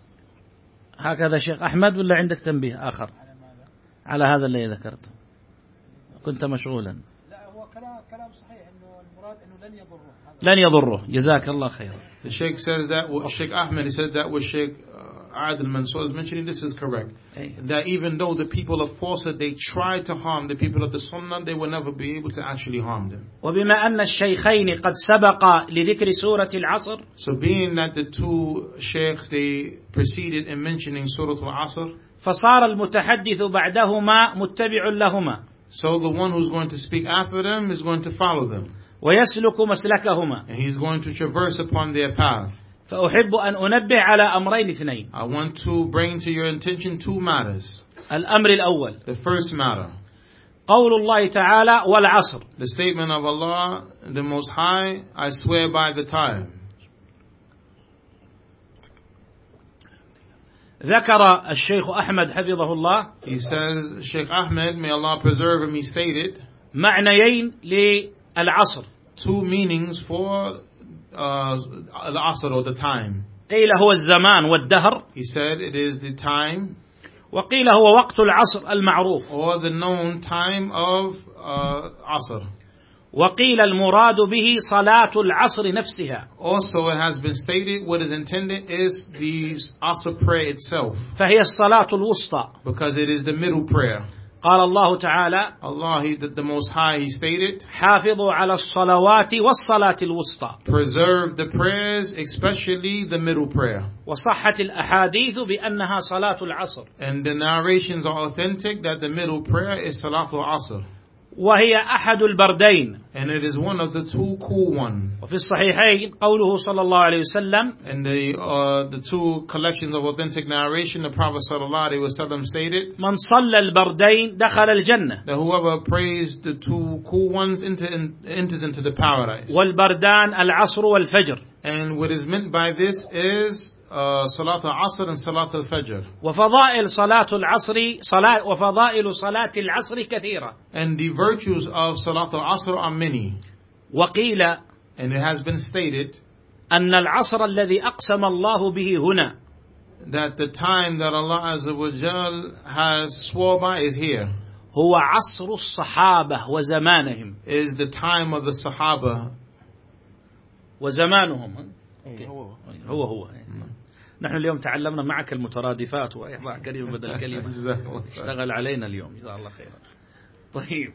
C: هكذا شيخ أحمد ولا عندك تنبيه آخر على هذا اللي ذكرته؟ كنت مشغولا.
D: لا هو كلام كلام صحيح إنه المراد إنه لن يضره.
C: لن يضره. جزاك الله خيرا.
B: The Sheikh says that, Sheikh Ahmed, he said that what Sheikh Adil Mansour is mentioning, this is correct. That even though the people of falsehood, they try to harm the people of the Sunnah, they will never be able to actually harm them.
C: وبما أن الشيخين قد سبق لذكر سورة العصر.
B: So being that the two Sheikhs, they proceeded in mentioning Surah Al-Asr,
C: فصار المتحدث بعدهما متبع لهما.
B: so the one who's going to speak after them is going to follow them.
C: ويسلك مسلكهما.
B: And he's going to traverse upon their path.
C: فأحب أن أنبه على أمرين اثنين.
B: I want to bring to your attention two matters.
C: الأمر الأول
B: The first matter,
C: قول الله تعالى والعصر.
B: the statement of Allah, the Most High, I swear by the time.
C: ذكر الشيخ أحمد حفظه الله
B: He says, Sheikh Ahmed, may Allah preserve him, he stated,
C: معنيين للعصر.
B: two meanings for uh, al-asr, or the time.
C: قيل هو الزمان والدهر.
B: He said it is the time,
C: وقيل هو وقت العصر المعروف.
B: or the known time of uh, asr.
C: وقيل المراد به صلاة العصر نفسها.
B: Also it has been stated what is intended is the asr prayer itself,
C: فهي الصلاة الوسطى.
B: because it is the middle prayer.
C: قال الله تعالى
B: Allah, he, the, the Most High, He stated,
C: حافظوا على الصلوات والصلاة الوسطى.
B: preserve the prayers, especially the middle prayer.
C: وصحت الأحاديث بأنها صلاة العصر.
B: And the narrations are authentic that the middle prayer is Salatul Asr.
C: وهي أحد البردين.
B: And it is one of the two cool ones.
C: وفي الصحيحين قوله صلى الله عليه وسلم
B: And the uh, the two collections of authentic narration, the Prophet sallallahu alaihi wasallam stated,
C: من صلى البردين دخل الجنة.
B: that whoever prays the two cool ones into, in, enters into the paradise.
C: والبردان العصر والفجر.
B: And what is meant by this is uh, Salat al-Asr and Salat al-Fajr.
C: وفضائل صلاة العصر صلاة وفضائل صلاة العصر كثيرة.
B: And the virtues of Salat al-Asr are many.
C: وقيل
B: And it has been stated
C: أن العصر الذي أقسم الله به هنا
B: that the time that Allah Azza wa Jal has swore by is here.
C: هو عصر الصحابة وزمانهم.
B: Is the time of the Sahaba.
C: وزمانهم. هو هو. نحن اليوم تعلمنا معك المترادفات وإضاع كلمة بدل كلمة. اشتغل علينا اليوم جزاه الله خيرا. طيب.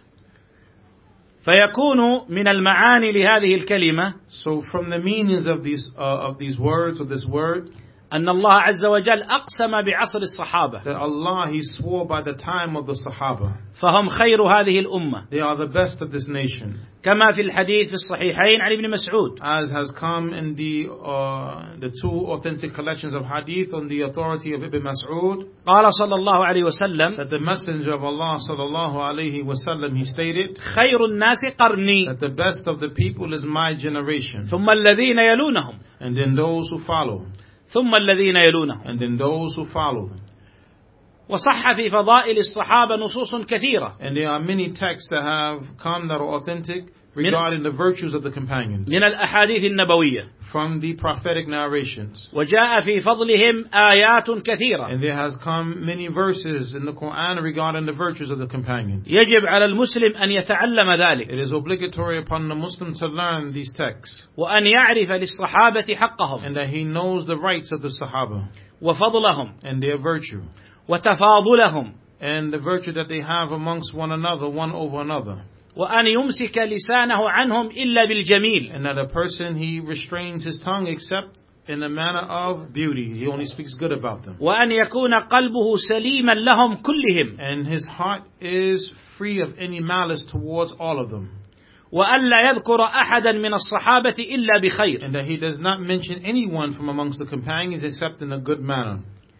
C: فيكون من المعاني لهذه الكلمة
B: So from the meanings of these uh, of these words, of this word,
C: أن الله عز وجل أقسم بعصر الصحابة.
B: that Allah, He swore by the time of the Sahaba.
C: فهم خير هذه الأمة.
B: They are the best of this nation.
C: كما في الحديث في الصحيحين عن ابن مسعود.
B: As has come in the uh, the two authentic collections of hadith on the authority of Ibn Mas'ud,
C: قال صلى الله عليه وسلم
B: that the messenger of Allah sallallahu alaihi wasallam, he stated
C: خير الناس قرني
B: that the best of the people is my generation,
C: ثم الذين يلونهم
B: and then those who follow,
C: ثم الذين يلونهم.
B: and then those who follow them.
C: وصح في فضائل الصحابة نصوص كثيرة
B: And there are many texts that have come that are authentic regarding the virtues of the companions
C: من الأحاديث النبوية
B: from the prophetic narrations.
C: وجاء في فضلهم آيات كثيرة
B: And there has come many verses in the Quran regarding the virtues of the companions.
C: يجب على المسلم أن يتعلم ذلك
B: It is obligatory upon the Muslim to learn these texts
C: وأن يعرف للصحابة حقهم
B: and that he knows the rights of the Sahaba
C: وفضلهم
B: and their virtue
C: وتفاضلهم
B: and the virtue that they have amongst one another, one over another.
C: وأن يمسك لسانه عنهم إلا بالجميل
B: And that a person, he restrains his tongue except in a manner of beauty. He only speaks good about them.
C: وأن يكون قلبه سليما لهم كلهم
B: And his heart is free of any malice towards all of them.
C: وأن لا يذكر أحدا من الصحابة إلا بخير
B: And that he does not mention anyone from amongst the companions except in a good manner.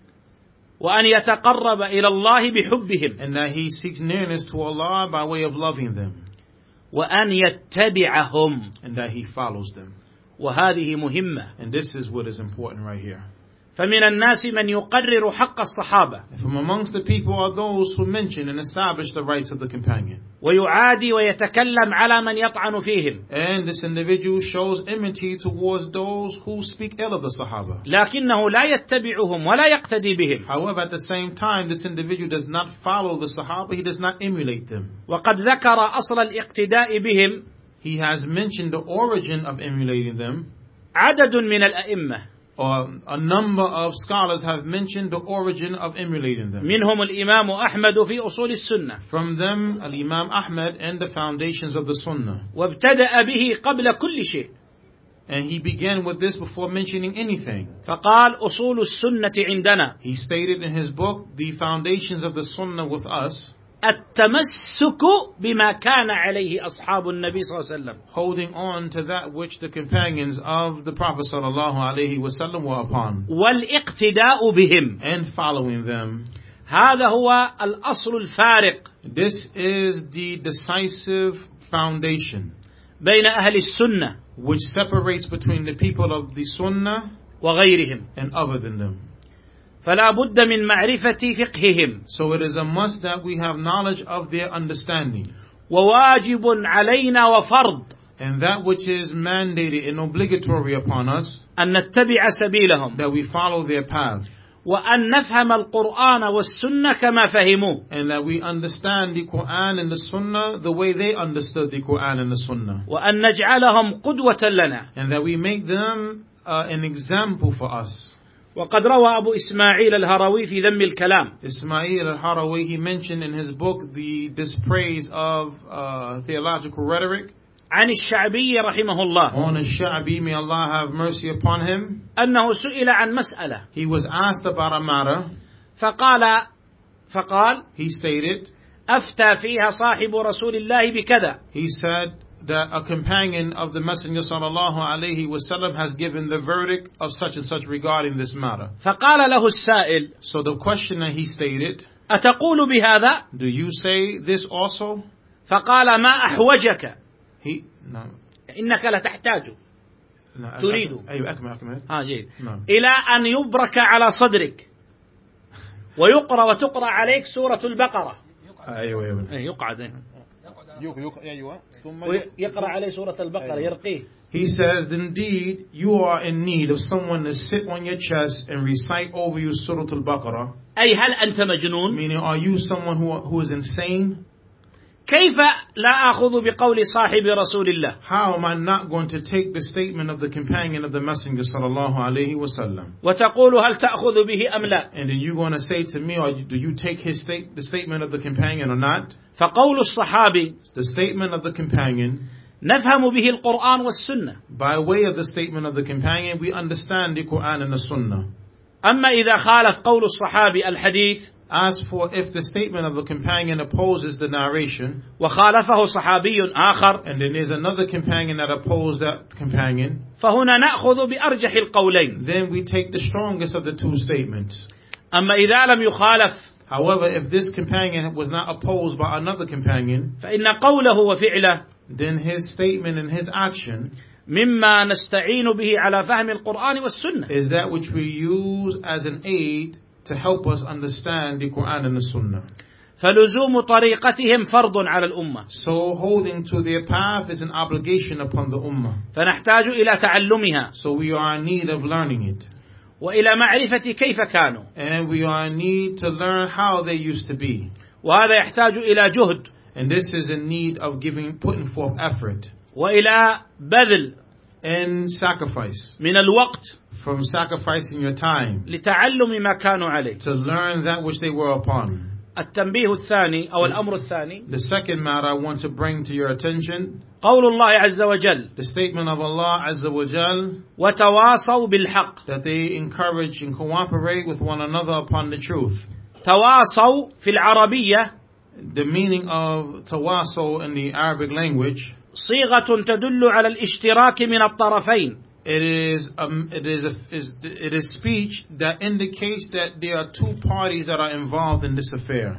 C: وأن يتقرب إلى الله بحبهم
B: And that he seeks nearness to Allah by way of loving them.
C: وأن يتبعهم
B: And that he follows them.
C: وهذه مهمة.
B: And this is what is important right here.
C: فمن الناس من يقرر حق الصحابة
B: And from amongst the people are those who mention and establish the rights of the companion.
C: ويعادي ويتكلم على من يطعن فيهم
B: And this individual shows enmity towards those who speak ill of the Sahaba.
C: لكنه لا يتبعهم ولا يقتدي بهم.
B: However, at the same time, this individual does not follow the Sahaba, he does not emulate them.
C: وقد ذكر أصل الاقتداء بهم
B: He has mentioned the origin of emulating them,
C: عدد من الأئمة
B: or a number of scholars have mentioned the origin of emulating them.
C: منهم الإمام أحمد في أصول السنة
B: From them, Al-Imam Ahmad and the foundations of the Sunnah.
C: وابتدأ به قبل كل شيء
B: And he began with this before mentioning anything.
C: فقال أصول السنة عندنا
B: He stated in his book, the foundations of the Sunnah with us,
C: التمسك بما كان عليه أصحاب النبي صلى الله عليه وسلم
B: holding on to that which the companions of the Prophet sallallahu alaihi wasallam were upon,
C: والاقتداء بهم.
B: and following them.
C: هذا هو الأصل الفارق
B: This is the decisive foundation
C: بين أهل السنة
B: which separates between the people of the Sunnah
C: وغيرهم.
B: and other than them.
C: فلا بد من معرفة فقههم
B: So it is a must that we have knowledge of their understanding.
C: وواجب علينا وفرض
B: And that which is mandated and obligatory upon us,
C: أن نتبع سبيلهم
B: that we follow their path.
C: وأن نفهم القرآن والسنة كما فهموه
B: And that we understand the Quran and the Sunnah the way they understood the Quran and the Sunnah.
C: وأن نجعلهم قدوة لنا.
B: And that we make them uh, an example for us.
C: وقد روى أبو إسماعيل الهروي في ذم الكلام
B: Ismail al-Harawi, he mentioned in his book the dispraise of uh, theological rhetoric
C: عن الشعبي رحمه الله
B: on al-Sha'bi, may Allah have mercy upon him.
C: أنه سئل عن مسألة
B: He was asked about a matter.
C: فقال فقال
B: He stated,
C: أفتى فيها صاحب رسول الله بكذا.
B: he said that a companion of the Messenger sallallahu alaihi wasallam has given the verdict of such and such regarding this matter.
C: فقال له السائل
B: So the questioner, he stated,
C: أتقول بهذا؟
B: do you say this also?
C: فقال ما أحوجك
B: He, no,
C: إنك لا تحتاج
B: no,
C: تريد.
B: أيوة أكمل أكمل.
C: ها جيد
B: نعم.
C: إلى أن يبرك على صدرك ويقرأ وتقرأ عليك سورة البقرة.
B: أيوة أيوة.
C: يقعد
B: أيوة. ثم
C: ويقرأ عليه سورة البقرة يرقيه.
B: He says, indeed, you are in need of someone to sit on your chest and recite over you Surah Al-Baqarah.
C: أي هل أنت مجنون؟
B: Meaning, are you someone who, who is insane?
C: كيف لا أخذ بقول صاحب رسول الله؟
B: How am I not going to take the statement of the companion of the Messenger sallallahu alaihi wasallam?
C: وتقول هل تأخذ به أم لا؟
B: And then you're going to say to me, or do you take his state, the statement of the companion or not?
C: فقول الصحابي
B: The statement of the companion,
C: نفهم به القرآن والسنة.
B: by way of the statement of the companion, we understand the Quran and the Sunnah.
C: أما إذا خالف قول الصحابي الحديث
B: As for if the statement of the companion opposes the narration,
C: وخالفه صحابي آخر
B: and then there's another companion that opposed that companion,
C: فهنا نأخذ بأرجح القولين.
B: then we take the strongest of the two statements.
C: أما إذا لم يخالف
B: However, if this companion was not opposed by another companion,
C: فإن قوله وفعله
B: then his statement and his action
C: مما نستعين به على فهم القرآن والسنة.
B: is that which we use as an aid to help us understand the Quran and the Sunnah.
C: فلزوم طريقتهم فرض على الأمة.
B: So holding to their path is an obligation upon the Ummah.
C: فنحتاج إلى تعلمها.
B: So we are in need of learning it.
C: وإلى معرفة كيف كانوا.
B: And we are in need to learn how they used to be.
C: وهذا يحتاج إلى جهد.
B: And this is in need of giving, putting forth effort.
C: وإلى بذل.
B: And sacrifice.
C: من الوقت.
B: From sacrificing your time.
C: لتعلم ما كانوا عليه.
B: To learn that which they were upon.
C: التنبيه الثاني أو الأمر الثاني.
B: The second matter I want to bring to your attention.
C: قول الله عز وجل.
B: The statement of Allah Azza wa Jal.
C: وتواصوا بالحق.
B: That they encourage and cooperate with one another upon the truth.
C: تواصوا في العربية.
B: The meaning of tawasaw in the Arabic language.
C: صيغة تدل على الاشتراك من الطرفين.
B: It is um, it is, a, is it is speech that indicates that there are two parties that are involved in this affair.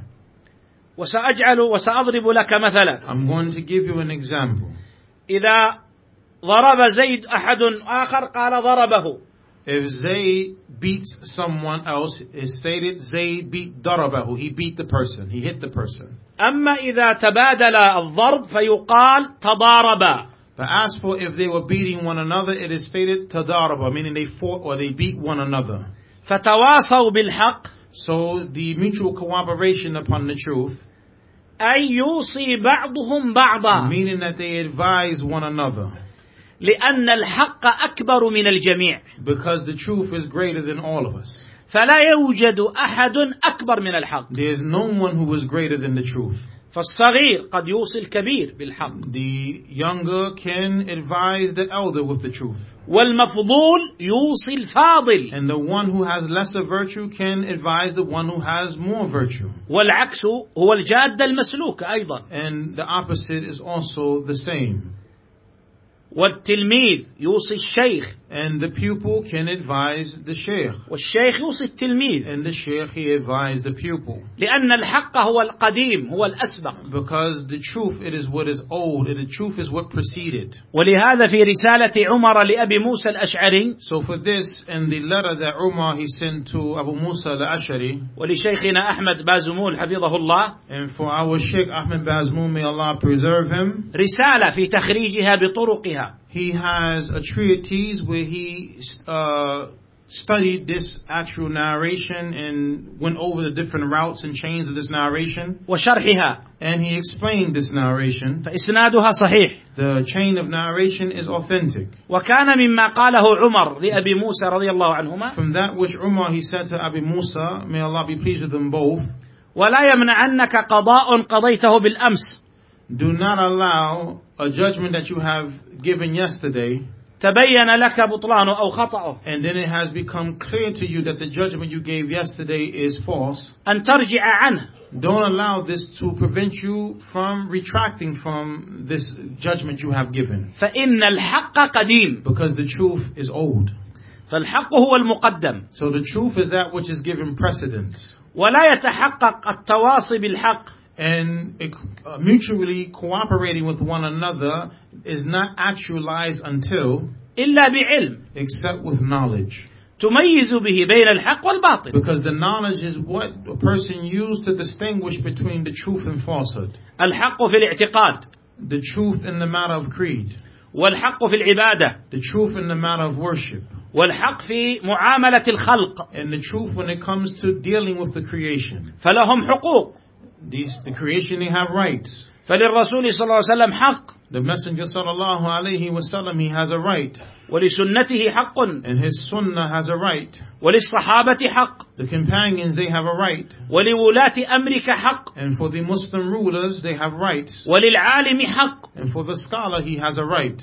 C: وسأجعل وسأضرب لك مثلا.
B: I'm going to give you an example.
C: إذا ضرب زيد أحد آخر قال ضربه.
B: If Zayd beats someone else, it's stated Zayd beat darabahu. He beat the person. He hit the person.
C: أما إذا تبادل الضرب فيقال تضاربا.
B: But as for if they were beating one another, it is stated tadaraba, meaning they fought or they beat one another.
C: فتواصوا بالحق.
B: So the mutual cooperation upon the truth.
C: أي يوصي بعضهم بعضا.
B: Meaning that they advise one another.
C: لأن الحق أكبر من الجميع.
B: Because the truth is greater than all of us.
C: فلا يوجد أحد أكبر من الحق.
B: There is no one who is greater than the truth.
C: فالصغير قد يوصي الكبير بالحق.
B: The younger can advise the elder with the truth.
C: والمفضول يوصي الفاضل.
B: And the one who has lesser virtue can advise the one who has more virtue.
C: والعكس هو الجادة المسلوكة أيضا.
B: And the opposite is also the same.
C: والتلميذ يوصي الشيخ.
B: And the pupil can advise the sheikh.
C: والشيخ يوصي التلميذ.
B: And the sheikh, he advised the pupil.
C: لأن الحق هو القديم هو الأسبق.
B: Because the truth, it is what is old. And the truth is what preceded.
C: ولهذا في رسالة عمر لأبي موسى الأشعري.
B: So for this, in the letter that Umar he sent to Abu Musa al-Ash'ari.
C: ولشيخنا أحمد بازمول حفظه الله.
B: And for our Sheikh Ahmed Bazmoul, may Allah preserve him.
C: رسالة في تخريجها بطرقها.
B: He has a treatise where he uh, studied this actual narration and went over the different routes and chains of this narration.
C: وشرحها.
B: And he explained this narration.
C: فإسنادها صحيح.
B: The chain of narration is authentic.
C: وكان مما قاله عمر لأبي موسى رضي الله عنهما.
B: From that which Umar he said to Abi Musa, may Allah be pleased with them both.
C: ولا يمنعنك قضاء قضيته بالأمس.
B: Do not allow a judgment that you have given yesterday.
C: تبين لك بطلانه أو خطأه.
B: And then it has become clear to you that the judgment you gave yesterday is false.
C: أن ترجع عنه.
B: Don't allow this to prevent you from retracting from this judgment you have given.
C: فإن الحق قديم.
B: Because the truth is old.
C: فالحق هو المقدم.
B: So the truth is that which is given precedence.
C: ولا يتحقق التواصي بالحق.
B: And it, uh, mutually cooperating with one another is not actualized until
C: إلا بعلم.
B: except with knowledge.
C: تميز به بين الحق والباطل.
B: Because the knowledge is what a person used to distinguish between the truth and falsehood.
C: الحق في الاعتقاد.
B: The truth in the matter of creed.
C: والحق في العبادة.
B: The truth in the matter of worship.
C: والحق في معاملة الخلق.
B: And the truth when it comes to dealing with the creation.
C: فلهم حقوق.
B: These, the creation, they have rights.
C: فللرسول صلى الله عليه وسلم حق.
B: The Messenger sallallahu alayhi wasallam, he has a right.
C: ولسنته حق.
B: And his sunnah has a right.
C: وللصحابة حق.
B: The companions, they have a right.
C: ولولاة أمرك حق.
B: And for the Muslim rulers, they have rights.
C: وللعالم حق.
B: And for the scholar, he has a right.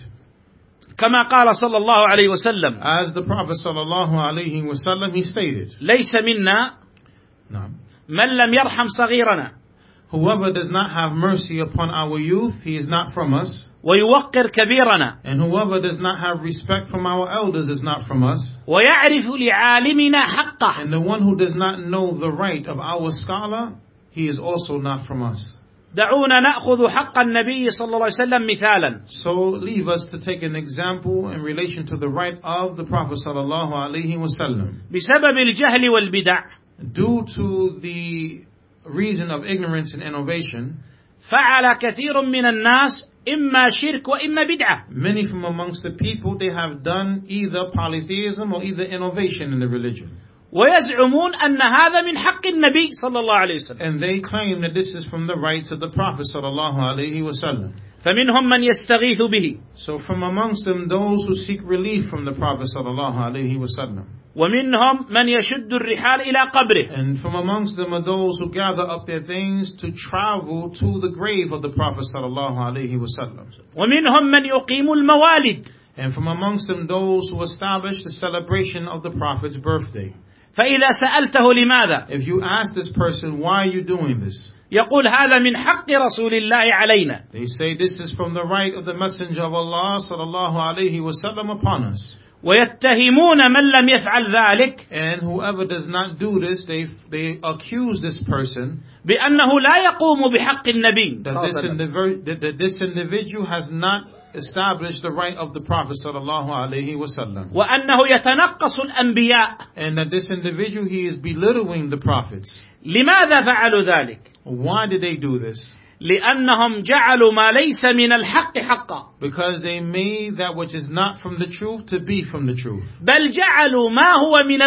C: كما قال صلى الله عليه وسلم.
B: As the Prophet sallallahu alayhi wasallam, he stated.
C: ليس منا
B: No.
C: من لم يرحم صغيرنا.
B: Whoever does not have mercy upon our youth, he is not from us.
C: ويوقر كبيرنا.
B: And whoever does not have respect from our elders is not from us.
C: ويعرف لعالمنا حقه.
B: And the one who does not know the right of our scholar, he is also not from us.
C: دعونا نأخذ حق النبي صلى الله عليه وسلم مثالا.
B: So leave us to take an example in relation to the right of the Prophet sallallahu alaihi wasallam.
C: بسبب الجهل والبدع.
B: due to the reason of ignorance and innovation,
C: فعل كثير من الناس إما شرك وإما بدعة.
B: many from amongst the people, they have done either polytheism or either innovation in the religion.
C: ويزعمون أن هذا من حق النبي صلى الله عليه وسلم.
B: And they claim that this is from the rights of the Prophet sallallahu alaihi wasallam.
C: فمنهم من يستغيث به.
B: So from amongst them, those who seek relief from the Prophet sallallahu alaihi wasallam.
C: ومنهم من يشد الرحال إلى قبره.
B: And from amongst them are those who gather up their things to travel to the grave of the Prophet sallallahu alaihi wasallam.
C: ومنهم من يقيم الموالد.
B: And from amongst them those who establish the celebration of the Prophet's birthday.
C: فإذا سألته لماذا؟
B: If you ask this person, why are you doing this?
C: يقول هذا من حق رسول الله علينا.
B: They say this is from the right of the Messenger of Allah sallallahu alaihi wasallam upon us.
C: ويتهمون من لم يفعل ذلك.
B: And whoever does not do this, they they accuse this person
C: بأنه لا يقوم بحق النبي.
B: that this, indiv- that, that this individual has not established the right of the Prophet sallallahu alaihi wasallam.
C: وأنه يتنقص الأنبياء.
B: And that this individual, he is belittling the prophets.
C: لماذا فعلوا ذلك؟
B: Why did they do this?
C: لأنهم جعلوا ما ليس من الحق حقا.
B: Because they made that which is not from the truth to be from the truth.
C: بل جعلوا ما هو من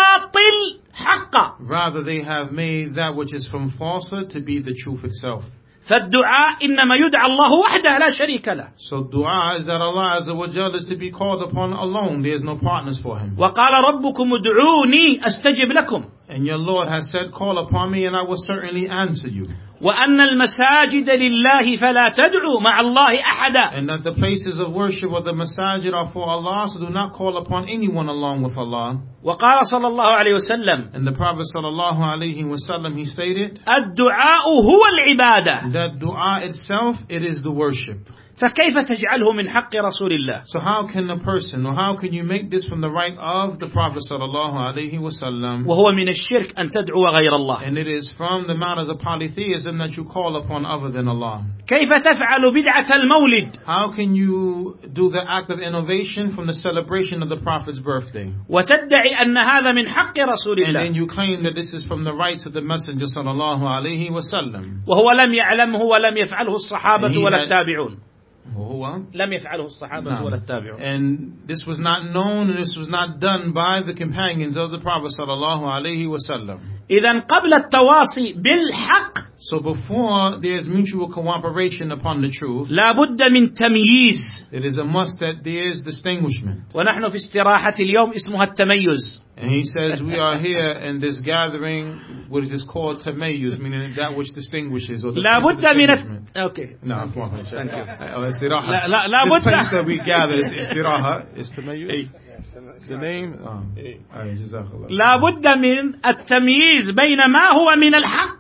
C: الباطل حقا.
B: Rather, they have made that which is from falsehood to be the truth itself.
C: فالدعاء إنما يدعى الله وحده لا شريك له.
B: So dua is that Allah Azza wa Jalla is to be called upon alone. There is no partners for Him.
C: وقال ربكم ادعوني أستجب لكم.
B: And your Lord has said, call upon me and I will certainly answer you.
C: وأن المساجد لله فلا تدعوا مع الله أحدا.
B: And that the places of worship or the masajid are for Allah, so do not call upon anyone along with Allah.
C: وقال صلى الله عليه وسلم
B: And the Prophet sallallahu alaihi wasallam, he stated,
C: الدعاء هو العبادة.
B: that dua itself, it is the worship.
C: فكيف تجعله من حق رسول الله؟
B: So how can a person, or how can you make this from the right of the Prophet sallallahu alaihi wasallam?
C: وهو من الشرك أن تدعو غير الله.
B: And it is from the matters of polytheism that you call upon other than Allah.
C: كيف تفعل بدعة المولد؟
B: How can you do the act of innovation from the celebration of the Prophet's birthday?
C: وتدعي أن هذا من حق رسول
B: And then
C: الله.
B: you claim that this is from the rights of the Messenger sallallahu alaihi wasallam.
C: وهو لم يعلمه ولم يفعله الصحابة ولا التابعون.
B: وهو
C: لم يفعله الصحابة ولا التابعون.
B: And this was not known and this was not done by the companions of the Prophet sallallahu alaihi wasallam.
C: إذن قبل التواصي بالحق
B: So before there is mutual cooperation upon the truth,
C: لا بد من تمييز.
B: it is a must that there is distinguishment.
C: ونحن في استراحة اليوم اسمها التميز.
B: And he says we are here in this gathering, which is called tamayyuz, meaning that which distinguishes or the
C: لا
B: place of
C: بد من
B: distinguishment.
C: أوكي.
B: No, come on.
C: Thank you.
B: Uh, istiraha.
C: لا لا لا
B: This
C: بد.
B: place that we gather is istiraha. Is tamayyuz? The name? Oh. Alright, jazakallah.
C: لا بد من التمييز بين ما هو من الحق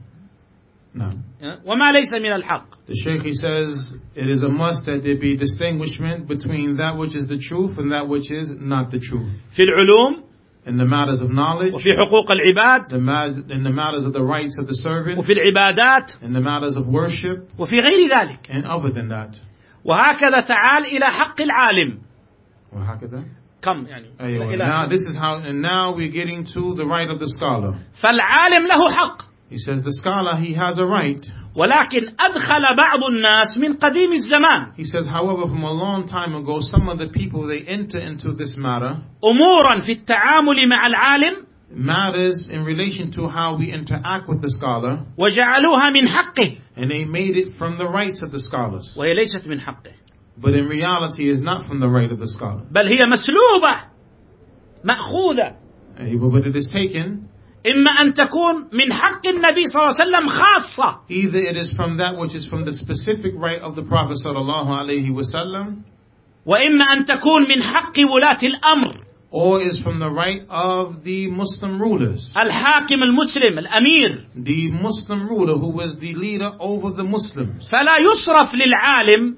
B: No.
C: وما ليس من الحق.
B: The Shaykh, he says, it is a must that there be distinguishment between that which is the truth and that which is not the truth.
C: في العلوم
B: In the matters of knowledge,
C: وفي حقوق العباد
B: the ma- in the matters of the rights of the servant,
C: وفي العبادات
B: in the matters of worship,
C: وفي غير ذلك.
B: and other than that.
C: وهكذا تعال إلى حق العالم.
B: وهكذا.
C: كم يعني
B: Anyway,
C: إلى
B: now this is how, and now we're getting to the right of the scholar.
C: فالعالم له حق.
B: He says the scholar, he has a right.
C: ولكن أدخل بعض الناس من قديم الزمان
B: He says, however, from a long time ago, some of the people, they enter into this matter,
C: أمورا في التعامل مع العالم
B: matters in relation to how we interact with the scholar,
C: وجعلوها من حقه
B: and they made it from the rights of the scholars.
C: وهي ليست من حقه.
B: But in reality, it's not from the right of the scholar.
C: بل هي مسلوبة مأخوذة.
B: But it is taken,
C: إما أن تكون من حق النبي صلى الله عليه وسلم خاصة
B: either it is from that which is from the specific right of the Prophet sallallahu alaihi wasallam,
C: وإما أن تكون من حق ولاة الأمر
B: or is from the right of the Muslim rulers,
C: الحاكم المسلم الأمير.
B: the Muslim ruler who was the leader over the Muslims.
C: فلا يصرف للعالم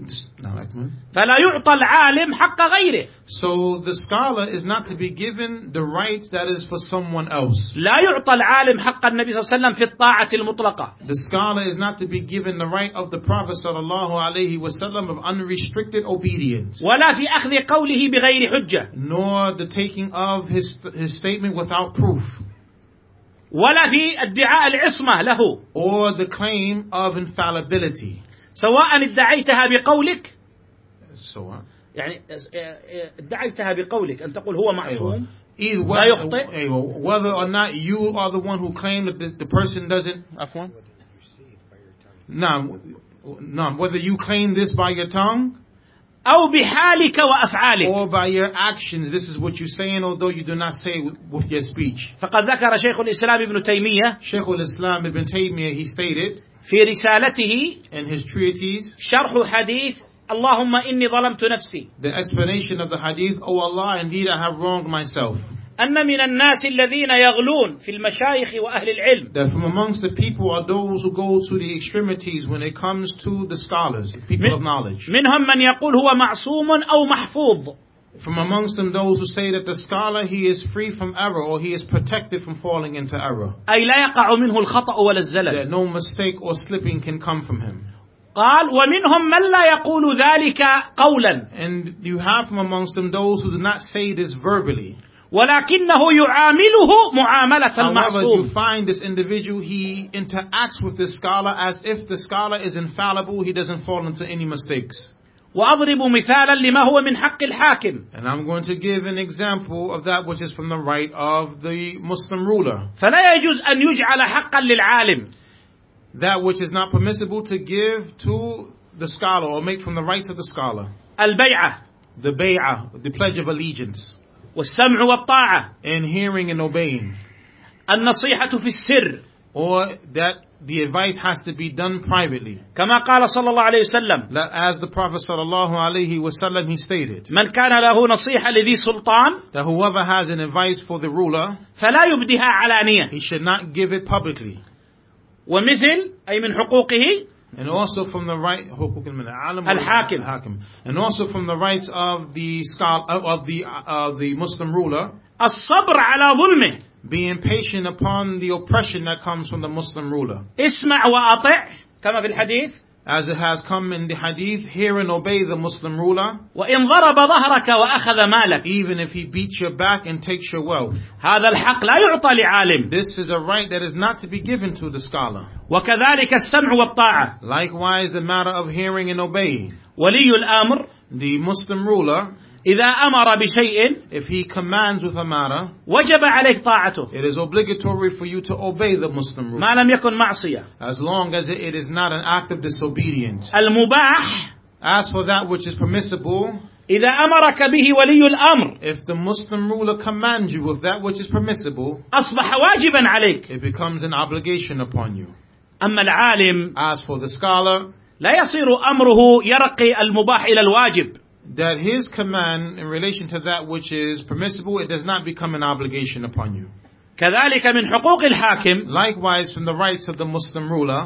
C: فلا يعطى العالم حق غيره.
B: So the scholar is not to be given the right that is for someone else.
C: لا يعطى العالم حق النبي صلى الله عليه وسلم في الطاعة المطلقة.
B: The scholar is not to be given the right of the Prophet sallallahu alaihi wasallam of unrestricted obedience,
C: ولا في أخذ قوله بغير حجة.
B: nor the taking of his his statement without proof.
C: ولا في ادعاء العصمة له
B: or the claim of infallibility.
C: سواء ادعيتها بقولك
B: So what?
C: يعني ادعيتها بقولك أن تقول هو معصوم
B: Either
C: لا يخطئ
B: whether, whether or not you are the one who claimed that the, the person doesn't.
C: عفوا
B: No, no, whether you claim this by your tongue
C: أو بحالك وأفعالك.
B: or by your actions, this is what you're saying, although you do not say with, with your speech.
C: فقد ذكر شيخ الإسلام ابن تيمية
B: Shaykh al-Islam ibn Taymiyyah, he stated
C: في رسالته
B: in his treatise
C: شرح حديث اللهم إني ظلمت نفسي
B: the explanation of the hadith, "Oh Allah, indeed I have wronged myself."
C: أن من الناس الذين يغلون في المشايخ وأهل العلم
B: That from amongst the people are those who go to the extremities when it comes to the scholars, the people of knowledge.
C: منهم من يقول هو معصوم أو محفوظ.
B: From amongst them those who say that the scholar, he is free from error or he is protected from falling into error.
C: أي لا يقع منه الخطأ ولا الزلل.
B: That no mistake or slipping can come from him.
C: قال ومنهم من لا يقول ذلك قولا.
B: And you have from amongst them those who do not say this verbally.
C: ولكنه يعامله معاملة
B: However, you
C: المعصوم.
B: find this individual, he interacts with this scholar as if the scholar is infallible, he doesn't fall into any mistakes.
C: وأضرب مثالا لما هو من حق الحاكم.
B: And I'm going to give an example of that which is from the right of the Muslim ruler.
C: فلا يجوز أن يجعل حقا للعالم.
B: That which is not permissible to give to the scholar or make from the rights of the scholar.
C: البيعة
B: The bay'ah, the pledge of allegiance.
C: والسمع والطاعة.
B: And hearing and obeying.
C: النصيحة في السر.
B: Or that the advice has to be done privately.
C: كما قال صلى الله عليه وسلم.
B: As the Prophet sallallahu alaihi wasallam, he stated.
C: من كان له نصيحة لذي سلطان.
B: That whoever has an advice for the ruler.
C: فلا يبديها علانية.
B: He should not give it publicly.
C: ومثل أي من حقوقه.
B: And also from the right
C: الحاكم.
B: And also from the rights of the scholar, of the of the Muslim ruler.
C: الصبر على ظلمه.
B: Being patient upon the oppression that comes from the Muslim ruler.
C: اسمع وأطع كما في الحديث.
B: As it has come in the hadith, hear and obey the Muslim ruler.
C: وإن ضرب ظهرك وأخذ مالك.
B: Even if he beats your back and takes your wealth.
C: هذا الحق لا يعطى لعالم.
B: This is a right that is not to be given to the scholar.
C: وكذلك السمع والطاعة.
B: Likewise, the matter of hearing and obeying.
C: ولي الأمر.
B: The Muslim ruler.
C: إذا أمر بشيء
B: if he commands with a matter,
C: وجب عليك طاعته.
B: It is obligatory for you to obey the Muslim rule.
C: ما لم يكن معصية.
B: As long as it is not an act of disobedience.
C: المباح.
B: As for that which is permissible,
C: إذا أمرك به ولي الأمر.
B: If the Muslim ruler commands you with that which is permissible,
C: أصبح واجبا عليك.
B: It becomes an obligation upon you.
C: أما العالم.
B: As for the scholar,
C: لا يصير أمره يرقي المباح إلى الواجب.
B: That his command in relation to that which is permissible, it does not become an obligation upon you.
C: كذلك من حقوق الحاكم.
B: Likewise, from the rights of the Muslim ruler,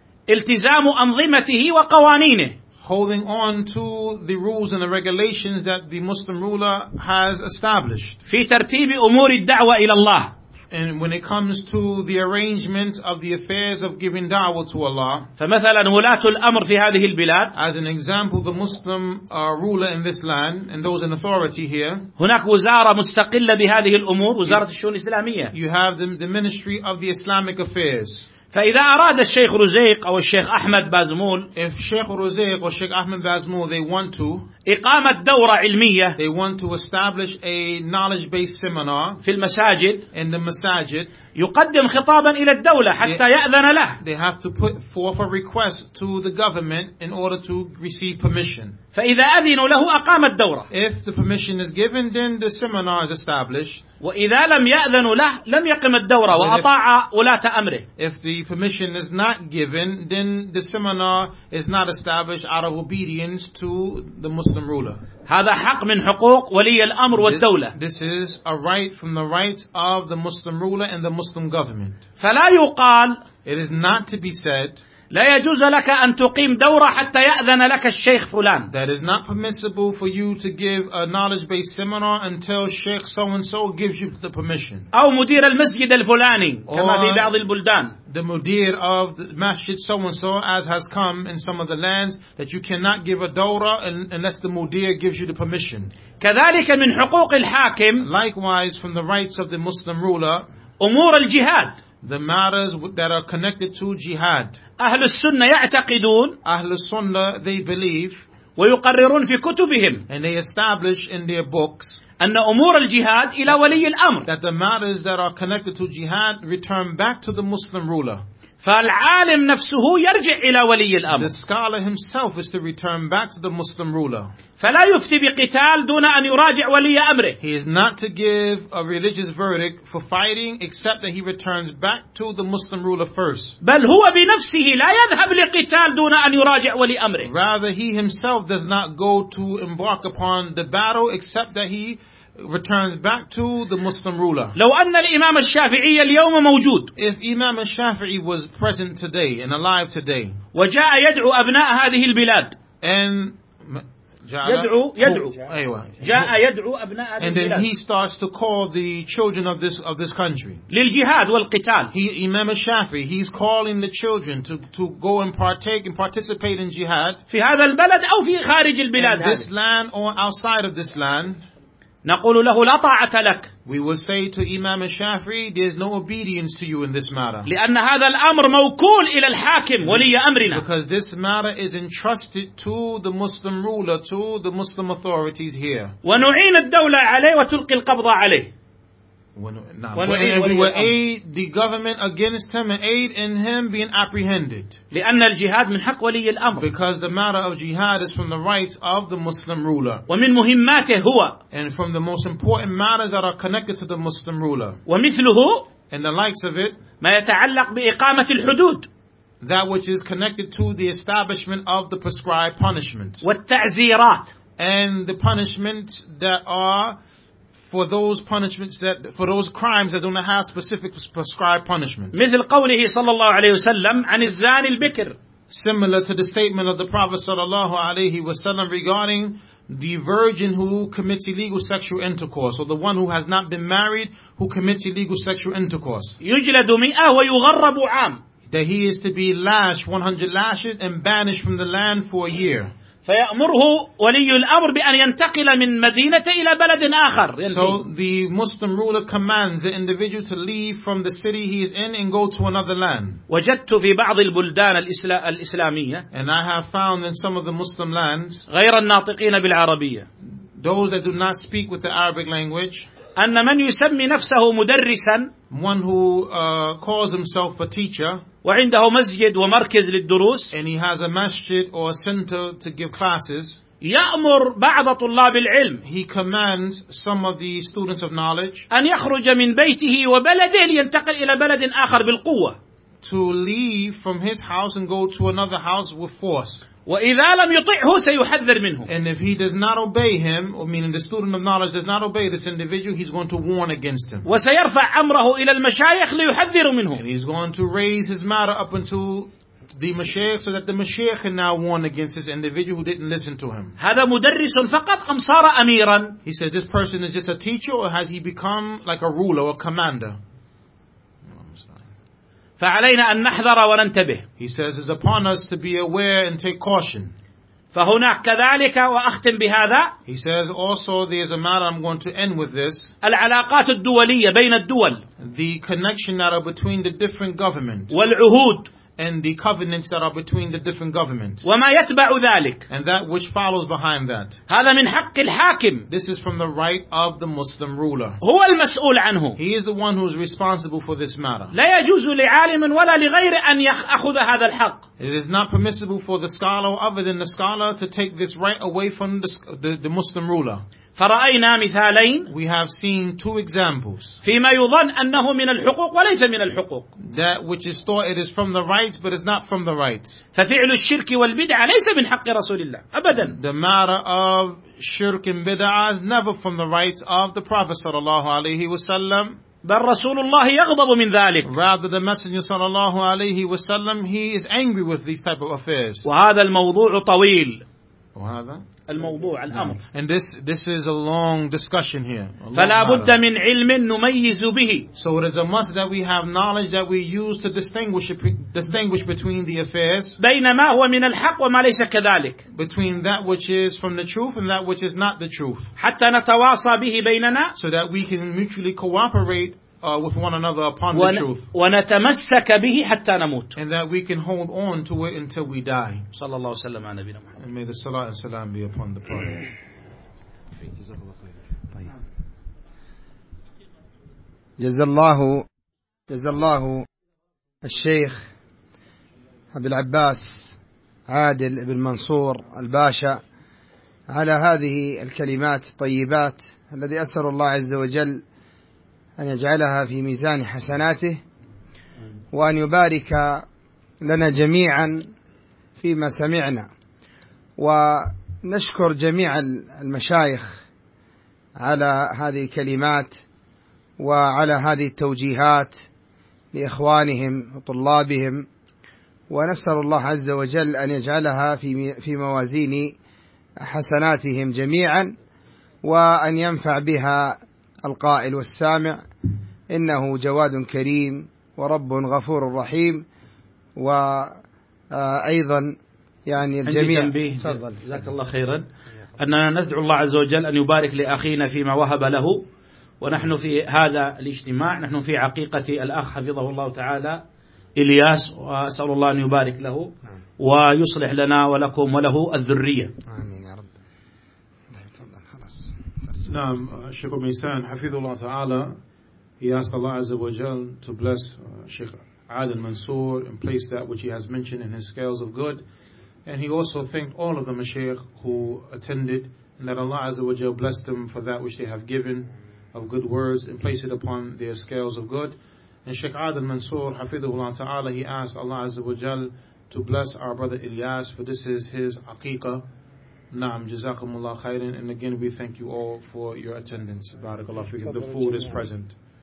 C: التزام أنظمته وقوانينه.
B: Holding on to the rules and the regulations that the Muslim ruler has established.
C: في ترتيب أمور الدعوة إلى الله.
B: And when it comes to the arrangement of the affairs of giving da'wah to Allah,
C: فمثلا ولاة الأمر في هذه البلاد,
B: as an example, the Muslim uh, ruler in this land and those in authority here,
C: هناك وزارة مستقلة بهذه الأمور, وزارة الشؤون الإسلامية.
B: You have the, the Ministry of the Islamic Affairs.
C: فإذا أراد الشيخ رزيق أو الشيخ أحمد بازمول,
B: if Sheikh Ruziq or Sheikh Ahmed Bazmul, they want to,
C: إقامة دورة علمية,
B: they want to establish a knowledge-based seminar
C: في المساجد,
B: in the masajid,
C: يقدم خطابا إلى الدولة حتى يأذن له.
B: They have to put forth a request to the government in order to receive permission.
C: فإذا أذنوا له أقام الدورة.
B: If the permission is given, then the seminar is established.
C: وإذا لم يأذنوا له لم يقم الدورة وأطاع ولاة أمره.
B: If the permission is not given, then the seminar is not established out of obedience to the Muslim ruler.
C: هذا حق من حقوق ولي الأمر والدولة.
B: This is a right from the rights of the Muslim ruler and the Muslim government.
C: فلا يقال,
B: It is not to be said,
C: لا يجوز لك أن تقيم دورة حتى يأذن لك الشيخ فلان.
B: that is not permissible for you to give a knowledge-based seminar until Sheikh so-and-so gives you the permission.
C: أو مدير المسجد الفلاني كما في بعض البلدان.
B: The mudir of the masjid so-and-so, as has come in some of the lands, that you cannot give a dawrah unless the mudir gives you the permission.
C: كذلك من حقوق الحاكم,
B: Likewise, from the rights of the Muslim ruler,
C: أمور الجهاد.
B: the matters that are connected to jihad.
C: أهل السنة يعتقدون
B: Ahl Sunnah, they believe
C: ويقررون في كتبهم
B: and they establish in their books
C: أن أمور الجهاد إلى ولي الأمر.
B: that the matters that are connected to jihad return back to the Muslim ruler.
C: فالعالم نفسه يرجع إلى ولي الأمر.
B: The scholar himself is to return back to the Muslim ruler.
C: فلا يفتي بقتال دون أن يراجع ولي أمره.
B: He is not to give a religious verdict for fighting except that he returns back to the Muslim ruler first.
C: بل هو بنفسه لا يذهب لقتال دون أن يراجع ولي أمره.
B: Rather, he himself does not go to embark upon the battle except that he returns back to the Muslim ruler.
C: لو أن الإمام الشافعي اليوم موجود
B: If Imam al-Shafi'i was present today and alive today
C: وجاء يدعو أبناء هذه البلاد
B: and
C: يدعو يدعو
B: أيوة.
C: جاء يدعو أبناء هذه
B: and then
C: البلاد
B: he starts to call the children of this of this country.
C: للجهاد والقتال.
B: He, Imam al-Shafi'i, he's calling the children to, to go and partake and participate in jihad
C: في هذا البلد أو في خارج البلاد
B: in this
C: هذه.
B: land or outside of this land.
C: نقول له لا طاعة لك
B: We will say to Imam al-Shafi'i, there's no obedience to you in this matter.
C: لأن هذا الأمر موكول إلى الحاكم ولي أمرنا.
B: Because this matter is entrusted to the Muslim ruler, to the Muslim authorities here.
C: ونعين الدولة عليه وتلقي القبض عليه.
B: When, nah,
C: When
B: and
C: we-
B: we will
C: when we-
B: aid the government against him and aid in him being apprehended.
C: لأن الجهاد من حق ولي الأمر.
B: Because the matter of jihad is from the rights of the Muslim ruler.
C: ومن مهماته هو
B: And from the most important matters that are connected to the Muslim ruler.
C: ومثله
B: And the likes of it,
C: ما يتعلق بإقامة الحدود
B: that which is connected to the establishment of the prescribed punishment.
C: والتعزيرات
B: And the punishments that are for those punishments that, for those crimes that do not have specific prescribed punishment.
C: مثل قوله صلى الله عليه وسلم عن الزاني البكر.
B: Similar to the statement of the Prophet sallallahu alaihi wasallam regarding the virgin who commits illegal sexual intercourse, or the one who has not been married who commits illegal sexual intercourse.
C: يجلد مئة ويغرب عام.
B: That he is to be lashed one hundred lashes and banished from the land for a year.
C: فيأمره ولي الأمر بأن ينتقل من مدينة إلى بلد آخر.
B: So the Muslim ruler commands the individual to leave from the city he is in and go to another land.
C: وجدت في بعض البلدان الإسلا- الإسلامية
B: And I have found in some of the Muslim lands,
C: غير الناطقين بالعربية
B: those that do not speak with the Arabic language,
C: أن من يسمي نفسه مدرسا
B: one who uh, calls himself a teacher,
C: وعنده مسجد ومركز للدروس
B: and he has a masjid or a center to give classes,
C: يأمر بعض طلاب العلم
B: he commands some of the students of knowledge
C: أن يخرج من بيته وبلده لينتقل إلى بلد آخر بالقوة.
B: to leave from his house and go to another house with force.
C: وإذا لم يطعه سيحذر منه.
B: And if he does not obey him, or meaning the student of knowledge does not obey this individual, he's going to warn against him.
C: وسيرفع أمره إلى المشايخ ليحذر
B: And
C: منه.
B: he's going to raise his matter up unto the Mashiach so that the Mashiach can now warn against this individual who didn't listen to him.
C: هذا مدرس فقط أم صار أميرا؟
B: He said, this person is just a teacher, or has he become like a ruler or a commander?
C: فعلينا أن نحذر وننتبه.
B: He says, it's upon us to be aware and take caution.
C: فهناك كذلك وأختم بهذا
B: He says also, there's a matter, I'm going to end with this,
C: العلاقات الدولية بين الدول
B: the connection that are between the different governments
C: والعهود
B: and the covenants that are between the different governments
C: وما يتبع ذلك.
B: and that which follows behind that.
C: هذا من حق الحاكم.
B: This is from the right of the Muslim ruler.
C: هو المسؤول عنه.
B: He is the one who is responsible for this matter.
C: لا يجوز لعالم ولا لغيره أن يأخذ هذا الحق.
B: It is not permissible for the scholar or other than the scholar to take this right away from the, the, the Muslim ruler.
C: فرأينا مثالين
B: We have seen two examples.
C: فيما يظن أنه من الحقوق وليس من الحقوق.
B: That which is thought it is from the rights, but it's not from the rights.
C: ففعل الشرك والبدعة ليس من حق رسول الله أبدا.
B: The matter of shirk and bid'ah is never from the rights of the Prophet sallallahu alaihi wasallam.
C: بل رسول الله يغضب من ذلك.
B: Rather, the Messenger sallallahu alaihi wasallam, he is angry with these type of affairs.
C: وهذا الموضوع طويل.
B: وهذا
C: الموضوع الأمر.
B: And this this is a long discussion here. a long
C: فلا بد
B: matter.
C: من علم نميز به.
B: So it is a must that we have knowledge that we use to distinguish distinguish between the affairs,
C: بين ما هو من الحق وما ليس كذلك.
B: between that which is from the truth and that which is not the truth,
C: حتى نتواصى به بيننا
B: so that we can mutually cooperate uh, with one another upon
C: ون-
B: the truth.
C: ونتمسك به حتى نموت.
B: And that we can hold on to it until we die.
C: صلى الله وسلم على نبينا محمد.
B: And may the salat and salam be upon the Prophet.
A: جزا الله جزا الله الشيخ أبي العباس عادل بن منصور الباشا على هذه الكلمات الطيبات الذي أسأل الله عز وجل أن يجعلها في ميزان حسناته وأن يبارك لنا جميعا فيما سمعنا. ونشكر جميع المشايخ على هذه الكلمات وعلى هذه التوجيهات لإخوانهم وطلابهم، ونسأل الله عز وجل أن يجعلها في في موازين حسناتهم جميعا، وأن ينفع بها القائل والسامع، إنه جواد كريم ورب غفور رحيم. وأيضا يعني الجميع
C: تفضل جزاك الله خيرا، أننا ندعو الله عز وجل أن يبارك لأخينا فيما وهب له، ونحن في هذا الاجتماع نحن في عقيقة الأخ حفظه الله تعالى إلياس، وأسأل الله أن يبارك له ويصلح لنا ولكم وله الذرية.
A: آمين يا رب. تفضل خلاص.
B: Naam, Sheikh Misan, Hafidhullah Ta'ala, he asked Allah Azza wa Jal to bless uh, Sheikh Adil Mansour and place that which he has mentioned in his scales of good. And he also thanked all of the Mashaykh who attended, and that Allah Azza wa Jal blessed them for that which they have given of good words and place it upon their scales of good. And Sheikh Adil Mansour, Hafidhullah Ta'ala, he asked Allah Azza wa Jal to bless our brother Ilyas, for this is his aqiqah. Naam, jazakumullah khairan. And again, we thank you all for your attendance. Barakallah fikum. The food is present.